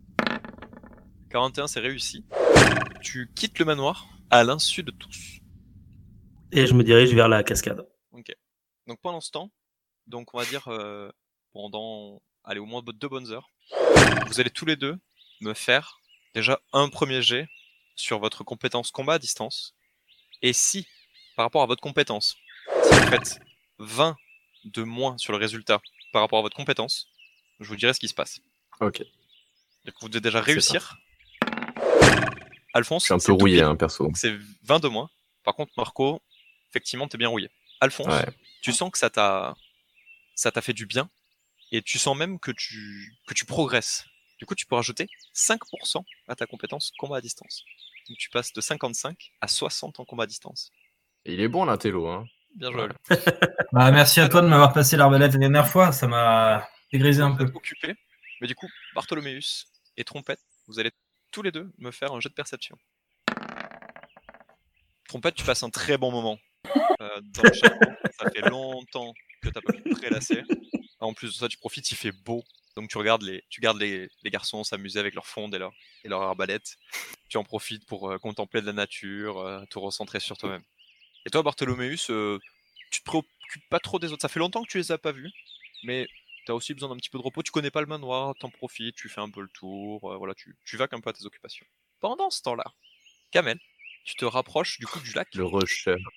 quarante et un, c'est réussi. Tu quittes le manoir à l'insu de tous. Et je me dirige vers la cascade. Ok. Donc pendant ce temps, donc on va dire euh, pendant, allez, au moins deux bonnes heures, vous allez tous les deux me faire déjà un premier jet sur votre compétence combat à distance. Et si, par rapport à votre compétence, si vous faites vingt de moins sur le résultat par rapport à votre compétence, je vous dirai ce qui se passe. Ok. Donc vous devez déjà C'est réussir. Alphonse, Je suis un c'est peu tout rouillé, pile. hein, perso. Donc c'est vingt de moins. Par contre, Marco, effectivement, t'es bien rouillé. Alphonse, Ouais. tu sens que ça t'a, ça t'a fait du bien, et tu sens même que tu, que tu progresses. Du coup, tu peux rajouter cinq pour cent à ta compétence combat à distance. Donc tu passes de cinquante-cinq à soixante en combat à distance. Et il est bon, l'intello, hein. Bien joué. Ouais. Bah, merci à toi de m'avoir passé l'arbalète la dernière fois. Ça m'a, J'ai grisé un vous peu. êtes occupés, mais du coup, Bartholoméus et Trompette, vous allez tous les deux me faire un jet de perception. Trompette, tu passes un très bon moment euh, dans le château. Ça fait longtemps que t'as pas pu te prélasser. En plus de ça, tu profites, il fait beau. Donc tu regardes les, tu gardes les, les garçons s'amuser avec leur fronde et leur, et leur arbalète. Tu en profites pour euh, contempler de la nature, euh, te recentrer sur toi-même. Et toi, Bartholoméus, euh, tu te préoccupes pas trop des autres. Ça fait longtemps que tu les as pas vus, mais t'as aussi besoin d'un petit peu de repos. Tu connais pas le manoir, t'en profites, tu fais un peu le tour. Euh, voilà, tu, tu vaques un peu à tes occupations. Pendant ce temps-là, Kamel, tu te rapproches du coup du lac. Le rush. euh,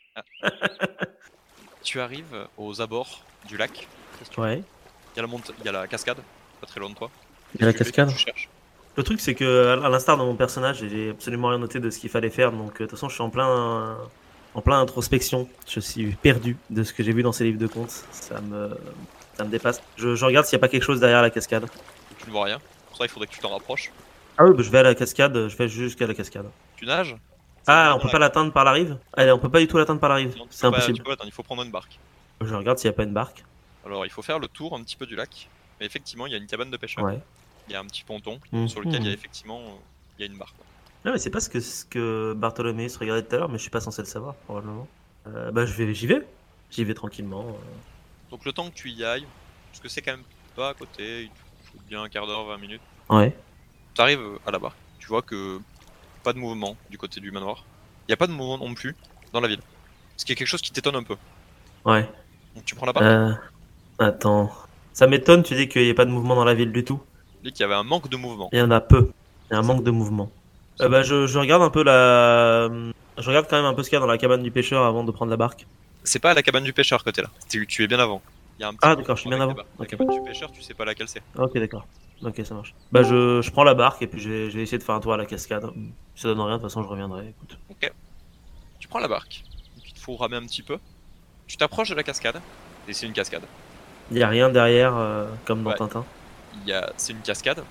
Tu arrives aux abords du lac. Ouais. Il y a la monte... il y a la cascade, pas très loin de toi. Il y a la Qu'est-ce que tu fais? cascade. Tu cherches. Le truc, c'est que, à l'instar de mon personnage, j'ai absolument rien noté de ce qu'il fallait faire. Donc, euh, de toute façon, je suis en plein, en plein introspection. Je suis perdu de ce que j'ai vu dans ces livres de contes. Ça me, ça me dépasse. Je, je regarde s'il n'y a pas quelque chose derrière la cascade. Tu ne vois rien. Pour ça, il faudrait que tu t'en rapproches. Ah oui, bah, je vais à la cascade. Je vais jusqu'à la cascade. Tu nages. Ah, on peut pas l'atteindre par la rive. Allez, on peut pas du tout l'atteindre par la rive. Non, tu C'est peux pas- impossible. tu peux l'atteindre, il faut prendre une barque. Je regarde s'il n'y a pas une barque. Alors, il faut faire le tour un petit peu du lac. Mais effectivement, il y a une cabane de pêcheurs. Ouais. Il y a un petit ponton Mhm. sur lequel il y a effectivement euh, il y a une barque. Non, mais c'est pas ce que, ce que Bartholoméus regardait tout à l'heure, mais je suis pas censé le savoir, probablement. Euh, bah, je vais, j'y vais. J'y vais tranquillement. euh. Donc, le temps que tu y ailles, parce que c'est quand même pas à côté, il te faut bien un quart d'heure, vingt minutes. Ouais. Tu arrives à la barque. Tu vois que pas de mouvement du côté du manoir. Il n'y a pas de mouvement non plus dans la ville. Ce qui est quelque chose qui t'étonne un peu. Ouais. Donc, tu prends la barque. Euh... Attends. Ça m'étonne, tu dis qu'il n'y a pas de mouvement dans la ville du tout. Tu dis qu'il y avait un manque de mouvement. Il y en a peu. Il y a un manque de mouvement. Euh, bah, je, je regarde un peu la. Je regarde quand même un peu ce qu'il y a dans la cabane du pêcheur avant de prendre la barque. C'est pas à la cabane du pêcheur que t'es là. Tu, tu es bien avant. Il y a un petit Ah, peu d'accord, je suis bien avec avant. les barques. La Ok. cabane du pêcheur, tu sais pas laquelle c'est. Ok, d'accord. Ok, ça marche. Bah, je, je prends la barque et puis je vais, je vais essayer de faire un tour à la cascade. Si ça donne rien, de toute façon, je reviendrai. Écoute. Ok. Tu prends la barque. Donc, il te faut ramer un petit peu. Tu t'approches de la cascade. Et c'est une cascade. Il y a rien derrière, euh, comme dans Ouais. Tintin. Il y a... C'est une cascade.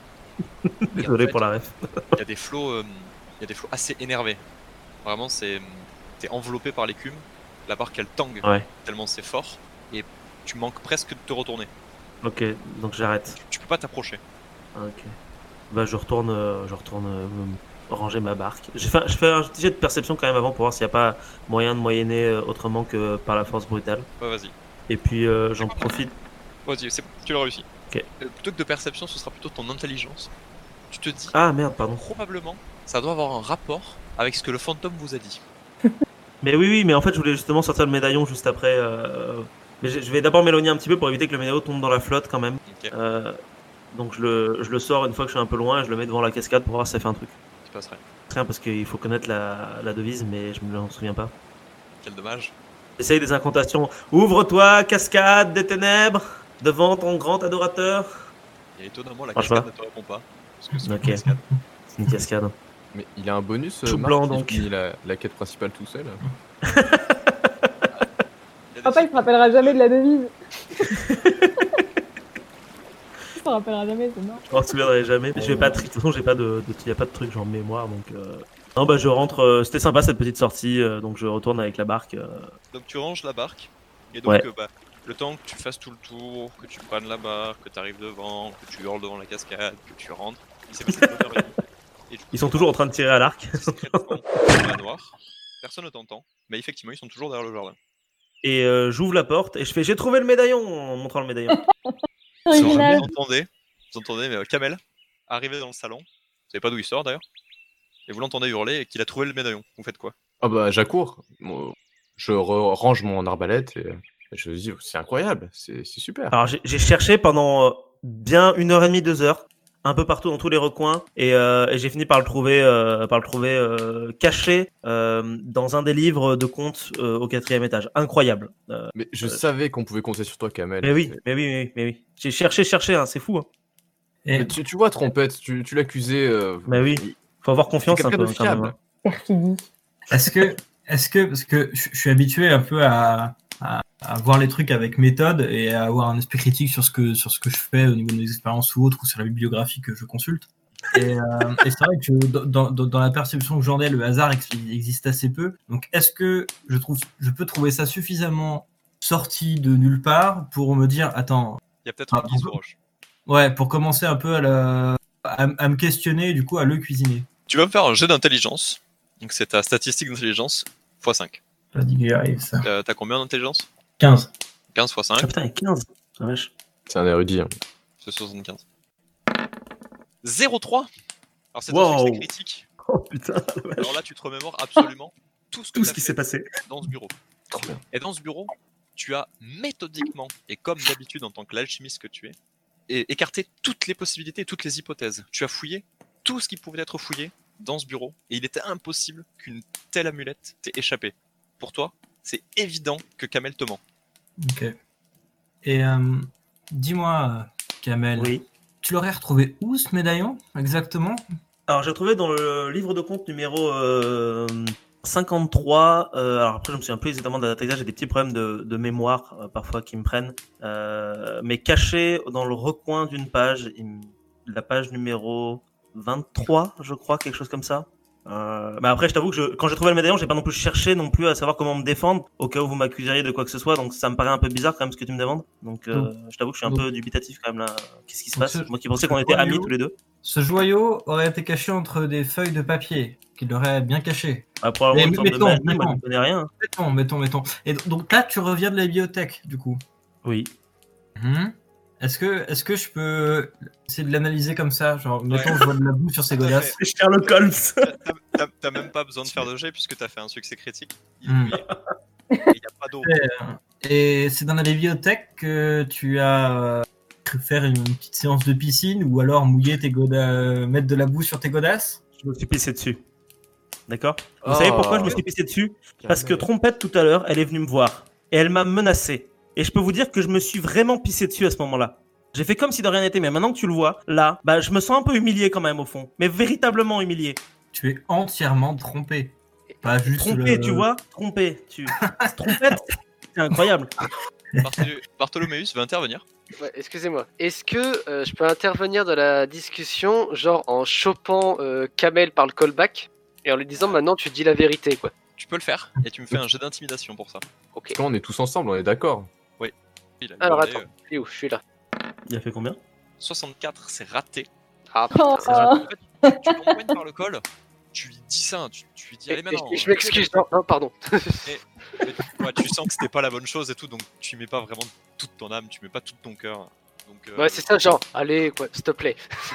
Désolé en fait, pour la ref. Il y a des flots, euh, il y a des flots assez énervés. Vraiment, c'est, t'es enveloppé par l'écume. La barque elle tangue Ouais. tellement c'est fort et tu manques presque de te retourner. Ok, donc j'arrête. Tu, tu peux pas t'approcher. Ok. Bah, je retourne, euh, je retourne euh, me ranger ma barque. J'ai fait, je fais un petit jet de perception quand même avant pour voir s'il n'y a pas moyen de moyenner euh, autrement que par la force brutale. Ouais, vas-y. Et puis euh, j'en profite. Vas-y, c'est, tu l'as réussi. Ok. Euh, plutôt que de perception, ce sera plutôt ton intelligence. Tu te dis, Ah merde, pardon. probablement, ça doit avoir un rapport avec ce que le fantôme vous a dit. Mais oui, oui, mais en fait, je voulais justement sortir le médaillon juste après. euh, Mais je je vais d'abord m'éloigner un petit peu pour éviter que le médaillon tombe dans la flotte quand même. Ok, Euh, Donc je le, je le sors une fois que je suis un peu loin et je le mets devant la cascade pour voir si ça fait un truc. tu passerais. Rien parce qu'il faut connaître la, la devise, mais je me en souviens pas. Quel dommage. Essaye des incantations. Ouvre-toi, cascade des ténèbres, devant ton grand adorateur. Et étonnamment, la Franchement. cascade ne te répond pas. Parce que c'est Ok. une cascade. C'est une cascade. Mais il a un bonus, Tout euh, Marc, blanc, qui donc. finit la, la quête principale tout seul. Il y a des Papa, il se rappellera jamais de la devise. Il se rappellera jamais, c'est mort. Je m'en souviendrai jamais. Je vais pas tri- de toute façon, j'ai pas de, de, y a pas de truc genre mémoire, donc. Euh... Non bah je rentre. euh, C'était sympa cette petite sortie, euh, donc je retourne avec la barque. euh. Donc tu ranges la barque, et donc Ouais. euh, bah, le temps que tu fasses tout le tour, que tu prennes la barque, que tu arrives devant, que tu hurles devant la cascade, que tu rentres, il s'est passé une heure et demie. Et du coup, Ils sont toujours en train de tirer à l'arc. discrètement dans le manoir. Personne ne t'entend, mais effectivement ils sont toujours derrière le jardin. Et euh, j'ouvre la porte et je fais j'ai trouvé le médaillon en montrant le médaillon. Original. Vous entendez, vous entendez mais, euh, Kamel arriver dans le salon, vous savez pas d'où il sort d'ailleurs, et vous l'entendez hurler et qu'il a trouvé le médaillon. Vous faites quoi? Ah bah j'accours. Moi, je re- range mon arbalète et je me dis c'est incroyable, c'est c'est super. Alors j'ai j'ai cherché pendant euh, bien une heure et demie, deux heures, un peu partout dans tous les recoins, et, euh, et j'ai fini par le trouver, euh, par le trouver euh, caché euh, dans un des livres de contes euh, au quatrième étage. Incroyable. Euh, Mais je euh, savais qu'on pouvait compter sur toi, Kamel. mais oui, C'est- mais oui, mais oui, mais oui. J'ai cherché, cherché, hein, c'est fou. Hein. Et Mais tu, tu vois, Trompette, tu, tu l'accusais. euh, Mais oui. il- Faut avoir confiance c'est un peu quelqu'un de hein, quand même. fiable. hein. Perfidie. est-ce que, est-ce que, parce que je je suis habitué un peu à, à, à voir les trucs avec méthode et à avoir un esprit critique sur ce que, sur ce que je fais au niveau de mes expériences ou autres, ou sur la bibliographie que je consulte. Et, euh, et c'est vrai que dans, dans, dans la perception que j'en ai, le hasard ex- existe assez peu. Donc, est-ce que je trouve, je peux trouver ça suffisamment sorti de nulle part pour me dire, attends, Il y a peut-être Ah, un guise au roche. Ouais, pour commencer un peu à, la... à, à me questionner, du coup, à le cuisiner. Tu vas me faire un jet d'intelligence. Donc c'est ta statistique d'intelligence fois cinq. Pas dit qu'il arrive, ça. T'as, t'as combien d'intelligence? quinze. quinze fois cinq, Ah putain, il y a quinze. La vache. C'est un érudit. Hein. c'est soixante-quinze. zéro virgule trois. Alors c'est un Wow. succès critique. Oh putain, la vache. Alors là, tu te remémores absolument tout ce que Tout t'as ce qui fait s'est passé. dans ce bureau. Trop bien. Et dans ce bureau, tu as méthodiquement, et comme d'habitude en tant que l'alchimiste que tu es, é- écarté toutes les possibilités, toutes les hypothèses. Tu as fouillé tout ce qui pouvait être fouillé dans ce bureau, et il était impossible qu'une telle amulette t'ait échappé. Pour toi, c'est évident que Kamel te ment. Ok. Et euh, dis-moi, euh, Kamel, Oui. tu l'aurais retrouvé où ce médaillon exactement? Alors, j'ai retrouvé dans le livre de compte numéro euh, cinquante-trois. Euh, alors après, je me souviens plus exactement de la date exacte. J'ai des petits problèmes de, de mémoire euh, parfois qui me prennent. Euh, mais caché dans le recoin d'une page, il me- la page numéro vingt-trois, je crois, quelque chose comme ça. Euh, mais après, je t'avoue que je, quand j'ai trouvé le médaillon, j'ai pas non plus cherché non plus à savoir comment me défendre au cas où vous m'accuseriez de quoi que ce soit. Donc ça me paraît un peu bizarre quand même ce que tu me demandes. Donc euh, je t'avoue que je suis un donc- peu dubitatif quand même là. Qu'est-ce qui se donc passe? ce- Moi qui pensais ce qu'on était amis joyau- tous les deux. Ce joyau aurait été caché entre des feuilles de papier, qu'il aurait bien caché. Ah, probablement Mais une sorte de mettons, magie, moi mettons. je ne connais rien. Mettons, mettons, mettons. Et do- donc là, tu reviens de la bibliothèque, du coup. Oui. Mhm. Est-ce que, est-ce que je peux essayer de l'analyser comme ça? Genre, mettons, je vois de la boue sur ses Tout à godasses. C'est Sherlock Holmes. T'as, t'as- t'as même pas besoin de faire de jet puisque t'as fait un succès critique. Il est Hmm. mouillé. Et il n'y a pas d'eau. Et c'est dans la bibliothèque que tu as euh, cru faire une petite séance de piscine ou alors mouiller tes godasses, mettre de la boue sur tes godasses? Je me suis pissé dessus. D'accord. Vous Oh. savez pourquoi je me suis pissé dessus? Parce que Trompette tout à l'heure, elle est venue me voir et elle m'a menacé. Et je peux vous dire que je me suis vraiment pissé dessus à ce moment-là. J'ai fait comme si de rien n'était, mais maintenant que tu le vois, là, bah, je me sens un peu humilié quand même au fond. Mais véritablement humilié. Tu es entièrement trompé. Pas juste Trompé, le- tu vois? Trompé. Tu... Trompette, c'est incroyable. Bartholo- Bartholoméus va intervenir. Ouais, excusez-moi. Est-ce que euh, je peux intervenir dans la discussion, genre en chopant euh, Kamel par le callback et en lui disant maintenant tu dis la vérité, quoi. Tu peux le faire et tu me fais un jet d'intimidation pour ça. Ok. Parce que là, on est tous ensemble, on est d'accord. Il a Alors hurlé, attends, euh, il est où? Je suis là. Il a fait combien? soixante-quatre, c'est raté. Ah, Oh, putain, c'est raté. En fait, tu l'empoignes par le col, tu lui dis ça, tu, tu lui dis allez Et- maintenant. et je je m'excuse, non, non, pardon. Mais, ouais, tu sens que c'était pas la bonne chose et tout, donc tu mets pas vraiment toute ton âme, tu mets pas tout ton cœur. Donc, euh, Ouais, c'est ça, genre, allez, quoi, s'il te plaît.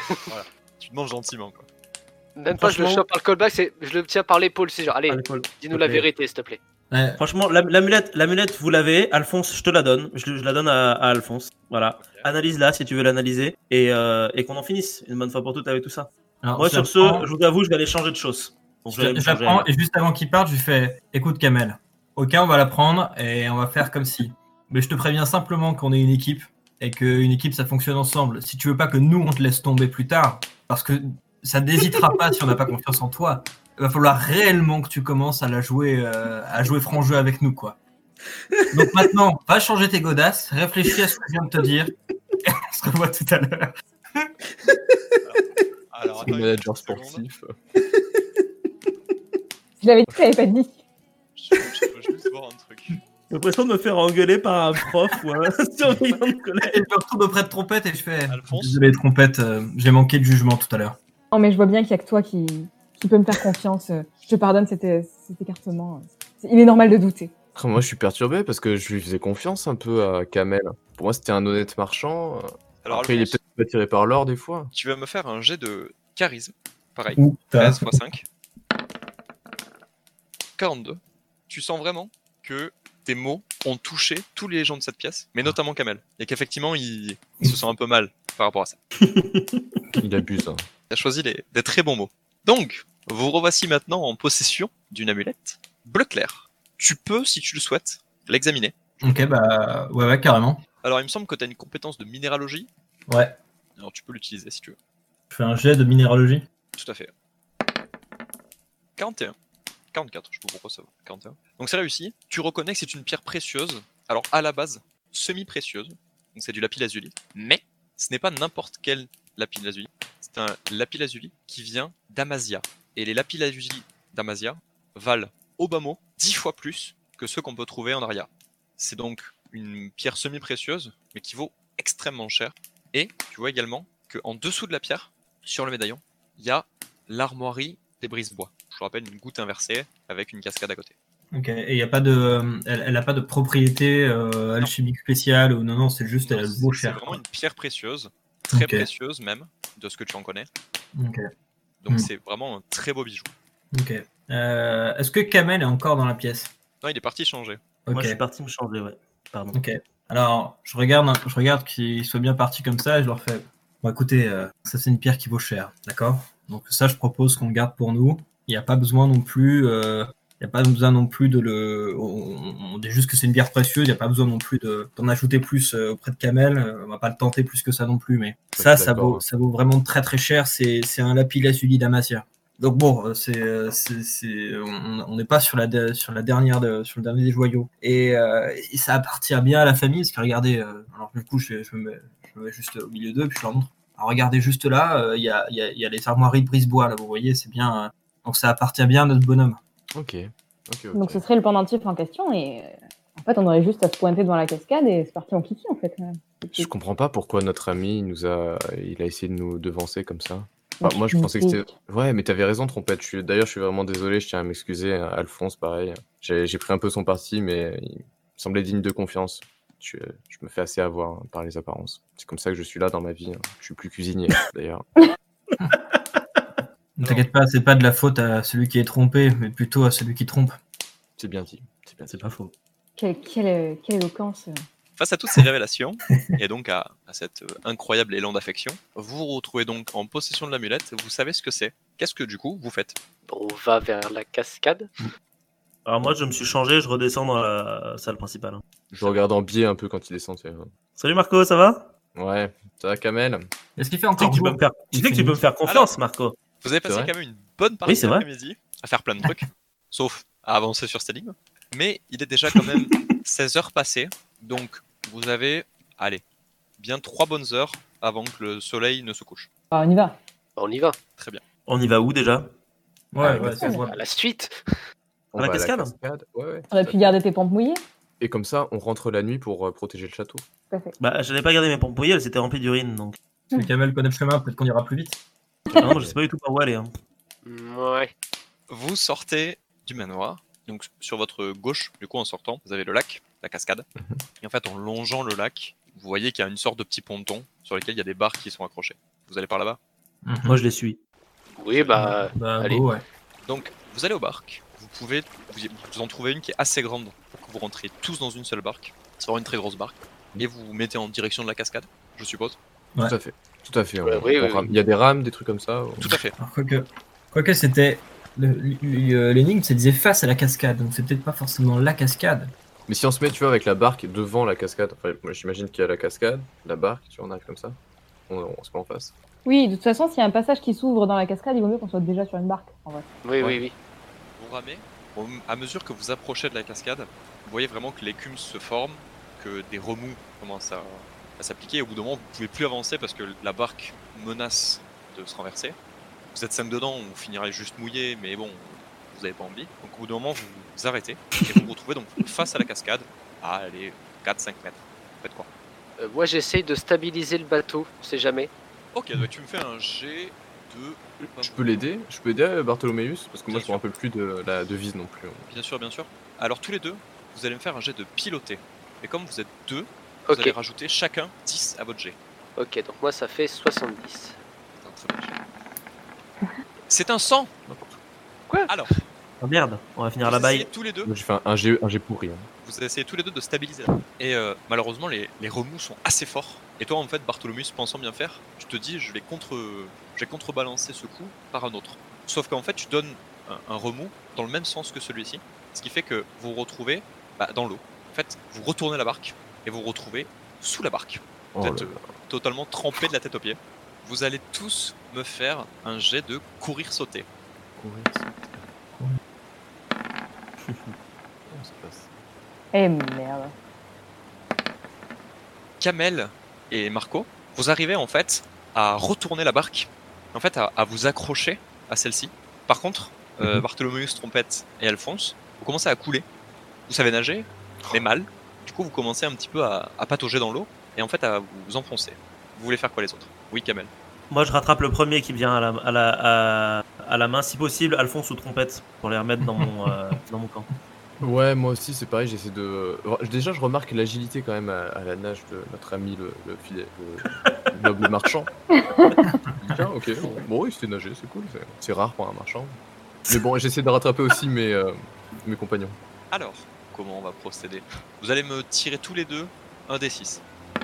Tu demandes gentiment quoi. Même pas je le Franchement- chope par le callback, c'est je le tiens par l'épaule, c'est genre, allez, À l'épaule. dis-nous la Ok. vérité, s'il te plaît. Ouais. Franchement, la- l'amulette, l'amulette, vous l'avez. Alphonse, je te la donne. Je, je la donne à, à Alphonse. Voilà. Ok. Analyse-la si tu veux l'analyser et, euh, et qu'on en finisse une bonne fois pour toutes avec tout ça. Alors, Moi, je sur la ce, prends- je vous avoue, je vais aller changer de choses. Donc, je vais aller je me la changer prends, ailleurs. et juste avant qu'il parte, je lui fais écoute, Kamel, ok, on va la prendre et on va faire comme si. Mais je te préviens simplement qu'on est une équipe et qu'une équipe ça fonctionne ensemble. Si tu veux pas que nous on te laisse tomber plus tard, parce que ça n'hésitera pas si on n'a pas confiance en toi, il va falloir réellement que tu commences à la jouer, euh, à jouer franc jeu avec nous, quoi. Donc maintenant, va changer tes godasses, réfléchis à ce que je viens de te dire, et on se revoit tout à l'heure. Alors, Le attends une manager petite seconde. sportif. Je l'avais dit, tu l'avais pas dit. Je, je peux juste voir un truc. J'ai l'impression de me faire engueuler par un prof ou un surveillant de collège. Et je me retrouve auprès de Trompette et je fais Alphonse. désolé Trompette, euh, j'ai manqué de jugement tout à l'heure. Non, mais je vois bien qu'il y a que toi qui, qui peut me faire confiance. Je te pardonne cet, cet écartement. C'est- Il est normal de douter. Après, moi, je suis perturbé parce que je lui faisais confiance un peu à Kamel. Pour moi, c'était un honnête marchand. Alors, Après, il est Alphonse, peut-être attiré par l'or des fois. tu vas me faire un jet de charisme. Pareil. Ouh, t'as- treize fois cinq. quarante-deux. Tu sens vraiment que tes mots ont touché tous les gens de cette pièce, mais notamment Kamel. Et qu'effectivement, il, il se sent un peu mal par rapport à ça. Il abuse. Hein. Il a choisi les- des très bons mots. Donc, vous revoici maintenant en possession d'une amulette bleu clair. Tu peux, si tu le souhaites, l'examiner. Ok, bah ouais, ouais, carrément. Alors, il me semble que tu as une compétence de minéralogie. Ouais, Alors, tu peux l'utiliser si tu veux. je fais un jet de minéralogie. Tout à fait. quarante et un. quarante-quatre, je sais pas pourquoi ça va. quarante et un. Donc c'est réussi. Tu reconnais que c'est une pierre précieuse. Alors à la base, semi-précieuse. Donc c'est du lapis-lazuli. Mais ce n'est pas n'importe quel lapis-lazuli. C'est un lapis-lazuli qui vient d'Amazia. Et les lapis-lazuli d'Amazia valent au bas mot dix fois plus que ceux qu'on peut trouver en Aria. C'est donc une pierre semi-précieuse, mais qui vaut extrêmement cher. Et tu vois également qu'en dessous de la pierre, sur le médaillon, il y a l'armoirie des brise-bois. Je vous rappelle, une goutte inversée avec une cascade à côté. Ok, et il y a pas de, elle, elle a pas de propriété euh, alchimique spéciale ou non non, c'est juste Non, elle c'est vaut c'est cher. vraiment quoi. une pierre précieuse, très Ok. précieuse même, de ce que tu en connais. Ok. Donc Hmm. c'est vraiment un très beau bijou. Ok. Euh, Est-ce que Kamel est encore dans la pièce? Non, il est parti changer. Ok. Moi, je suis parti me changer, ouais. Pardon. Ok. Alors, je regarde, je regarde qu'il soit bien parti comme ça et je leur fais. Bon, écoutez, euh, ça c'est une pierre qui vaut cher, d'accord? Donc ça, je propose qu'on le garde pour nous. Il n'y a pas besoin non plus. Euh, il n'y a pas besoin non plus de le. On, on dit juste que c'est une pierre précieuse. Il n'y a pas besoin non plus de d'en ajouter plus euh, auprès de Kamel. Euh, on va pas le tenter plus que ça non plus, mais Je ça, suis ça d'accord, vaut, hein. ça vaut vraiment très très cher. C'est c'est un lapis-lazuli d'Amasia. Donc bon, euh, c'est, euh, c'est, c'est, on on n'est pas sur la, de- sur la dernière, de- sur le dernier des joyaux. Et, euh, et ça appartient bien à la famille, parce que regardez, euh, alors du coup, je, je, me mets, je me mets juste au milieu d'eux, puis je leur montre. Alors regardez juste là, euh, il y, a, il y, a, il y a les armoiries de brise-bois, là, vous voyez, c'est bien. euh, donc ça appartient bien à notre bonhomme. Ok. Ok, ok. Donc ce serait le pendentif en question et euh, en fait on aurait juste à se pointer devant la cascade et c'est parti en kiki en fait. Je comprends pas pourquoi notre ami il nous a, il a essayé de nous devancer comme ça. Mais Enfin, moi, je tu pensais que me c'était. piques. Ouais, mais t'avais raison, Trompette. Je suis... D'ailleurs, je suis vraiment désolé. Je tiens à m'excuser. Alphonse, pareil. J'ai j'ai pris un peu son parti, mais il me semblait digne de confiance. Je, je me fais assez avoir hein, par les apparences. C'est comme ça que je suis là dans ma vie. hein. Je suis plus cuisinier, d'ailleurs. Ne t'inquiète pas, c'est pas de la faute à celui qui est trompé, mais plutôt à celui qui trompe. C'est bien dit. C'est bien dit. C'est pas faux. Quelle, quelle, quelle éloquence. euh. Face à toutes ces révélations, et donc à, à cet euh, incroyable élan d'affection, vous vous retrouvez donc en possession de l'amulette, vous savez ce que c'est. Qu'est-ce que du coup vous faites? On va vers la cascade. Alors moi, je me suis changé, je redescends dans la salle principale. hein. Je regarde en biais un peu quand il descend. tu sais. Salut Marco, ça va? Ouais, ça va, Kamel? Est-ce qu'il fait Tu sais encore que tu jour peux me faire, tu sais que tu peux me faire confiance, Marco. Vous avez passé vrai quand même une bonne partie Oui, c'est de vrai. l'après-midi à faire plein de trucs, sauf à avancer sur cette énigme. Mais il est déjà quand même seize heures passées, donc vous avez, allez, bien trois bonnes heures avant que le soleil ne se couche. Ah, on y va. On y va. Très bien. On y va où déjà? Ouais, Ah, ouais, ça se voit. À la suite. On À la va cascade Ouais, ouais. On aurait pu garder tes pompes mouillées. Et comme ça, on rentre la nuit pour euh, protéger le château. Tout à fait. Bah, je n'avais pas gardé mes pompes mouillées, elles s'étaient remplies d'urine, donc. Si Kamel connaît le chemin, peut-être qu'on ira plus vite. Ah non, moi, je sais pas du tout par où aller. hein. Ouais. Vous sortez du manoir, donc sur votre gauche, du coup en sortant, vous avez le lac, la cascade. Et en fait, en longeant le lac, vous voyez qu'il y a une sorte de petit ponton sur lequel il y a des barques qui sont accrochées. Vous allez par là-bas. Moi, je les suis. Oui, bah. Bah, allez. beau, ouais. Donc, vous allez aux barques. Vous pouvez, vous, vous en trouvez une qui est assez grande pour que vous rentriez tous dans une seule barque. C'est vraiment une très grosse barque. Et vous vous mettez en direction de la cascade, je suppose. Ouais. Tout à fait. Tout à fait. on- Ouais, oui, on oui, rame- oui. Il y a des rames, des trucs comme ça. Tout à fait. Alors, quoique, quoique c'était. le- le- L'énigme, ça disait face à la cascade, donc c'est peut-être pas forcément la cascade. Mais si on se met, tu vois, avec la barque devant la cascade, enfin, moi j'imagine qu'il y a la cascade, la barque, tu vois, on arrive comme ça, on, on se met en face. Oui, de toute façon, s'il y a un passage qui s'ouvre dans la cascade, il vaut mieux qu'on soit déjà sur une barque. En vrai. Oui, Ouais. oui, oui. Vous ramez. Au- À mesure que vous approchez de la cascade, vous voyez vraiment que l'écume se forme, que des remous commencent à, à s'appliquer. Et au bout d'un moment, vous pouvez plus avancer parce que la barque menace de se renverser. Vous êtes cinq dedans, vous finirez juste mouillé, mais bon, vous n'avez pas envie. Donc au bout d'un moment, vous vous arrêtez et vous vous retrouvez donc face à la cascade, à allez, quatre cinq mètres. Faites quoi? Euh, moi, j'essaye de stabiliser le bateau, on sait jamais. Ok, bah, tu me fais un G de... Je peux l'aider Je peux aider euh, Bartholoméus Parce que Bien moi je me sûr. rappelle plus de la devise non plus. Bien sûr, bien sûr. Alors tous les deux, vous allez me faire un jet de piloter. Et comme vous êtes deux, vous Ok. allez rajouter chacun dix à votre jet. Ok, donc moi, ça fait soixante-dix. C'est un très bon jet. C'est un cent. Quoi? Alors, Oh merde, on va finir à vous la baille. essayez tous les deux, Moi j'ai fait un, un G, un G pourri. hein. vous essayez tous les deux de stabiliser. la- Et euh, malheureusement, les, les remous sont assez forts. Et toi, en fait, Bartholomeus, pensant bien faire, tu te dis, je vais contre, je vais contrebalancer ce coup par un autre. Sauf qu'en fait, tu donnes un, un remous dans le même sens que celui-ci, ce qui fait que vous vous retrouvez bah, dans l'eau. En fait, vous retournez la barque et vous vous retrouvez sous la barque. Oh Vous là êtes là. euh, totalement trempé de la tête aux pieds. Vous allez tous me faire un jet de courir-sauter. Courir, sauter. Comment ça passe Eh merde. Kamel et Marco, vous arrivez en fait à retourner la barque, en fait à, à vous accrocher à celle-ci. Par contre, euh, Mhm. Bartholomeus, Trompette et Alphonse, vous commencez à couler. Vous savez nager, mais mal. Du coup, vous commencez un petit peu à, à patauger dans l'eau et en fait à vous enfoncer. Vous voulez faire quoi les autres? Oui, Kamel. Moi, je rattrape le premier qui me vient à la, à la, à, à la main, si possible, Alphonse ou Trompette, pour les remettre dans mon, euh, dans mon camp. Ouais, moi aussi, c'est pareil, j'essaie de... Déjà, je remarque l'agilité quand même à, à la nage de notre ami, le, le, fidèle, le noble marchand. Tiens, ok, bon, bon, il sait nager, c'est cool, c'est- c'est rare pour un marchand. Mais bon, j'essaie de rattraper aussi mes, euh, mes compagnons. Alors, comment on va procéder? Vous allez me tirer tous les deux un d six.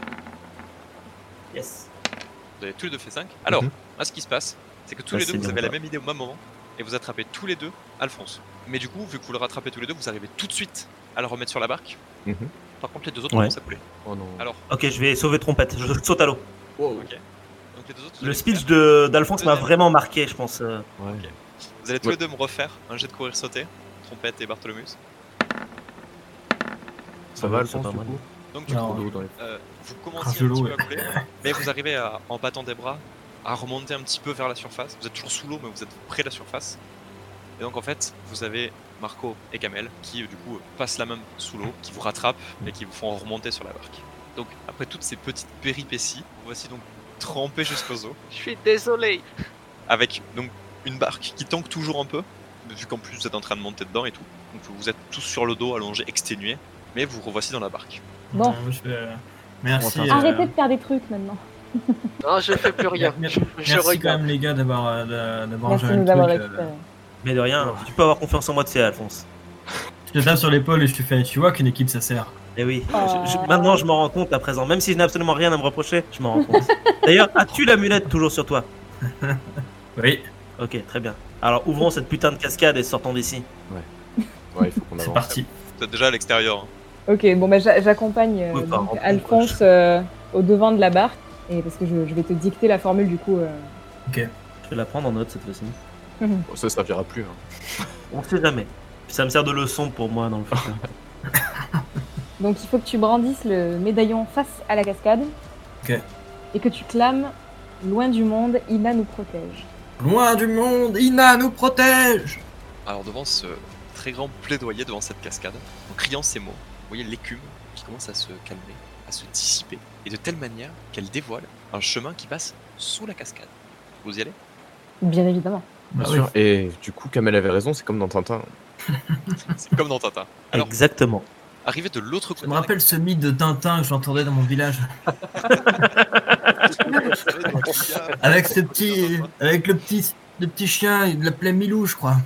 Yes. Vous avez tous les deux fait cinq. Alors, Mhm. là, ce qui se passe, c'est que tous Bah, les deux, c'est vous bien avez la ça. même idée au même moment, et vous attrapez tous les deux Alphonse. Mais du coup, vu que vous le rattrapez tous les deux, vous arrivez tout de suite à le remettre sur la barque. Mhm. Par contre, les deux autres Ouais. commencent à couler. Oh non. Alors, Ok, je vais sauver Trompette, je saute à l'eau. Wow. ok. Donc les deux autres, vous Le allez speech faire- de- d'Alphonse m'a Deuxième. vraiment marqué, je pense. euh. Ouais. Ok. Vous allez tous Ouais. les deux me refaire un jet de courir sauter, Trompette et Bartholomeus. Ça Ah va, ouais, Alphonse, c'est pas du mal. coup Donc du Non. coup, Trop d'eau dans les- euh, vous Ah, commencez je un petit l'eau, peu à couler, mais vous arrivez à, en battant des bras à remonter un petit peu vers la surface. Vous êtes toujours sous l'eau, mais vous êtes près de la surface. Et donc en fait, vous avez Marco et Kamel qui euh, du coup passent la main sous l'eau, qui vous rattrapent et qui vous font remonter sur la barque. Donc après toutes ces petites péripéties, vous voici donc trempés jusqu'aux os, Je suis désolé. avec donc une barque qui tangue toujours un peu, vu qu'en plus vous êtes en train de monter dedans et tout. Donc vous êtes tous sur le dos, allongés, exténués, mais vous revoici dans la barque. Bon. Euh, je vais- Merci. On euh, Arrêtez de faire des trucs maintenant. Non, je fais plus rien. mer- Je, mer- je Merci quand regarde. même les gars d'avoir euh, d'a- d'avoir Merci de géré le nous avoir truc. euh. récupérés. Mais de rien, tu peux avoir confiance en moi, tu sais, Alphonse. Je te tape sur l'épaule et je te fais. Tu vois qu'une équipe ça sert. Eh oui, Oh. je- je- maintenant je m'en rends compte à présent. Même si je n'ai absolument rien à me reprocher, je m'en rends compte. D'ailleurs, as-tu l'amulette toujours sur toi? Oui, Ok, très bien. Alors ouvrons cette putain de cascade et sortons d'ici. Ouais, il faut qu'on c'est avance. parti. Vous êtes déjà à l'extérieur. hein. Ok, bon bah j'a- j'accompagne euh, Oui, par donc contre, Alphonse euh, au devant de la barque, et parce que je, je vais te dicter la formule du coup. euh. Je vais la prendre en note cette fois-ci. Bon, ça servira plus. Hein. On sait jamais. Ça me sert de leçon pour moi dans le futur. Donc il faut que tu brandisses le médaillon face à la cascade. Ok. Et que tu clames loin du monde, Ina nous protège. Loin du monde, Ina nous protège. Alors devant ce très grand plaidoyer devant cette cascade, en criant ces mots, vous voyez l'écume qui commence à se calmer, à se dissiper, et de telle manière qu'elle dévoile un chemin qui passe sous la cascade. Vous y allez? Bien évidemment. Bien Bah sûr. Et du coup, Kamel avait raison, c'est comme dans Tintin. C'est comme dans Tintin. Alors, Exactement. arrivé de l'autre côté... Ça me rappelle ce mythe de Tintin que j'entendais dans mon village. Avec ce petit, avec le petit, le petit chien, il l'appelait Milou, je crois.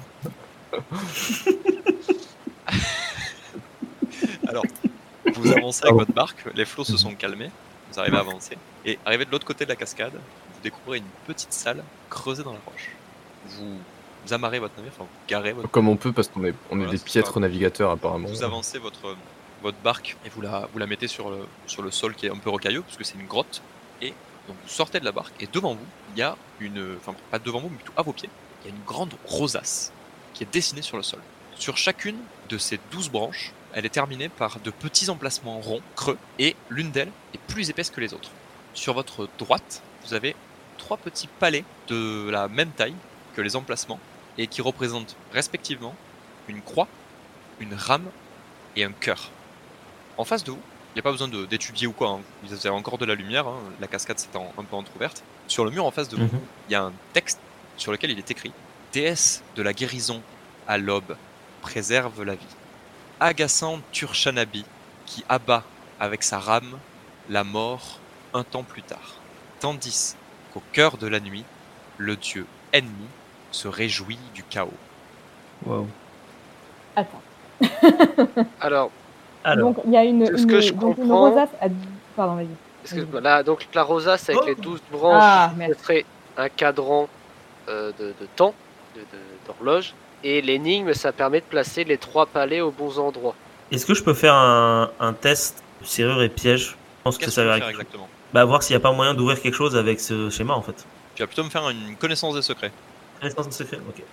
Alors, vous avancez avec votre barque, les flots se sont calmés, vous arrivez à avancer, et arrivé de l'autre côté de la cascade, vous découvrez une petite salle creusée dans la roche. Vous, vous amarrez votre navire, enfin vous garez votre... Comme on peut, parce qu'on est, on est Voilà, des c'est piètres ça. navigateurs apparemment. Vous avancez votre, votre barque et vous la, vous la mettez sur le, sur le sol qui est un peu rocailleux, parce que c'est une grotte, et donc vous sortez de la barque, et devant vous, il y a une... Enfin, pas devant vous, mais plutôt à vos pieds, il y a une grande rosace qui est dessinée sur le sol. Sur chacune de ces douze branches, elle est terminée par de petits emplacements ronds, creux, et l'une d'elles est plus épaisse que les autres. Sur votre droite, vous avez trois petits palets de la même taille que les emplacements, et qui représentent respectivement une croix, une rame et un cœur. En face de vous, il n'y a pas besoin de- d'étudier ou quoi, hein. Vous avez encore de la lumière, hein. La cascade s'est en- un peu entrouverte. Sur le mur en face de vous, Mhm. il y a un texte sur lequel il est écrit « Déesse de la guérison à l'aube, préserve la vie. Agaçant Turshanabi, qui abat avec sa rame la mort un temps plus tard. Tandis qu'au cœur de la nuit, le dieu ennemi se réjouit du chaos. Wow. Attends. Alors, Alors, Donc il y a une, de ce une, que je donc, une comprends- rosace à... Pardon, vas-y. est-ce que, là, donc la rosace avec Oh. les douze branches, Ah, ce merci. serait un cadran euh, de, de temps, de- de- d'horloge, et l'énigme, ça permet de placer les trois palets aux bons endroits. est-ce que je peux faire un, un test serrure et piège? Je pense que Qu'est-ce ça que tu va veux faire exactement? Bah, voir s'il n'y a pas moyen d'ouvrir quelque chose avec ce schéma en fait. Tu vas plutôt me faire une connaissance des secrets. Connaissance de secret, ok.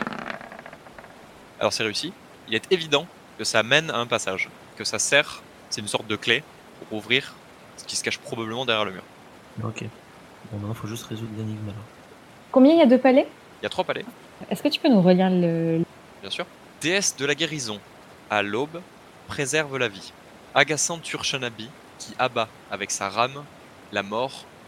Alors c'est réussi. Il est évident que ça mène à un passage, que ça sert, c'est une sorte de clé pour ouvrir ce qui se cache probablement derrière le mur. Ok. Bon, maintenant, faut juste résoudre l'énigme alors. Combien il y a de palais? Il y a trois palais, Est-ce que tu peux nous relire le... bien sûr. Déesse de la guérison, à l'aube, préserve la vie. Agaçant Turshanabi, qui abat avec sa rame la mort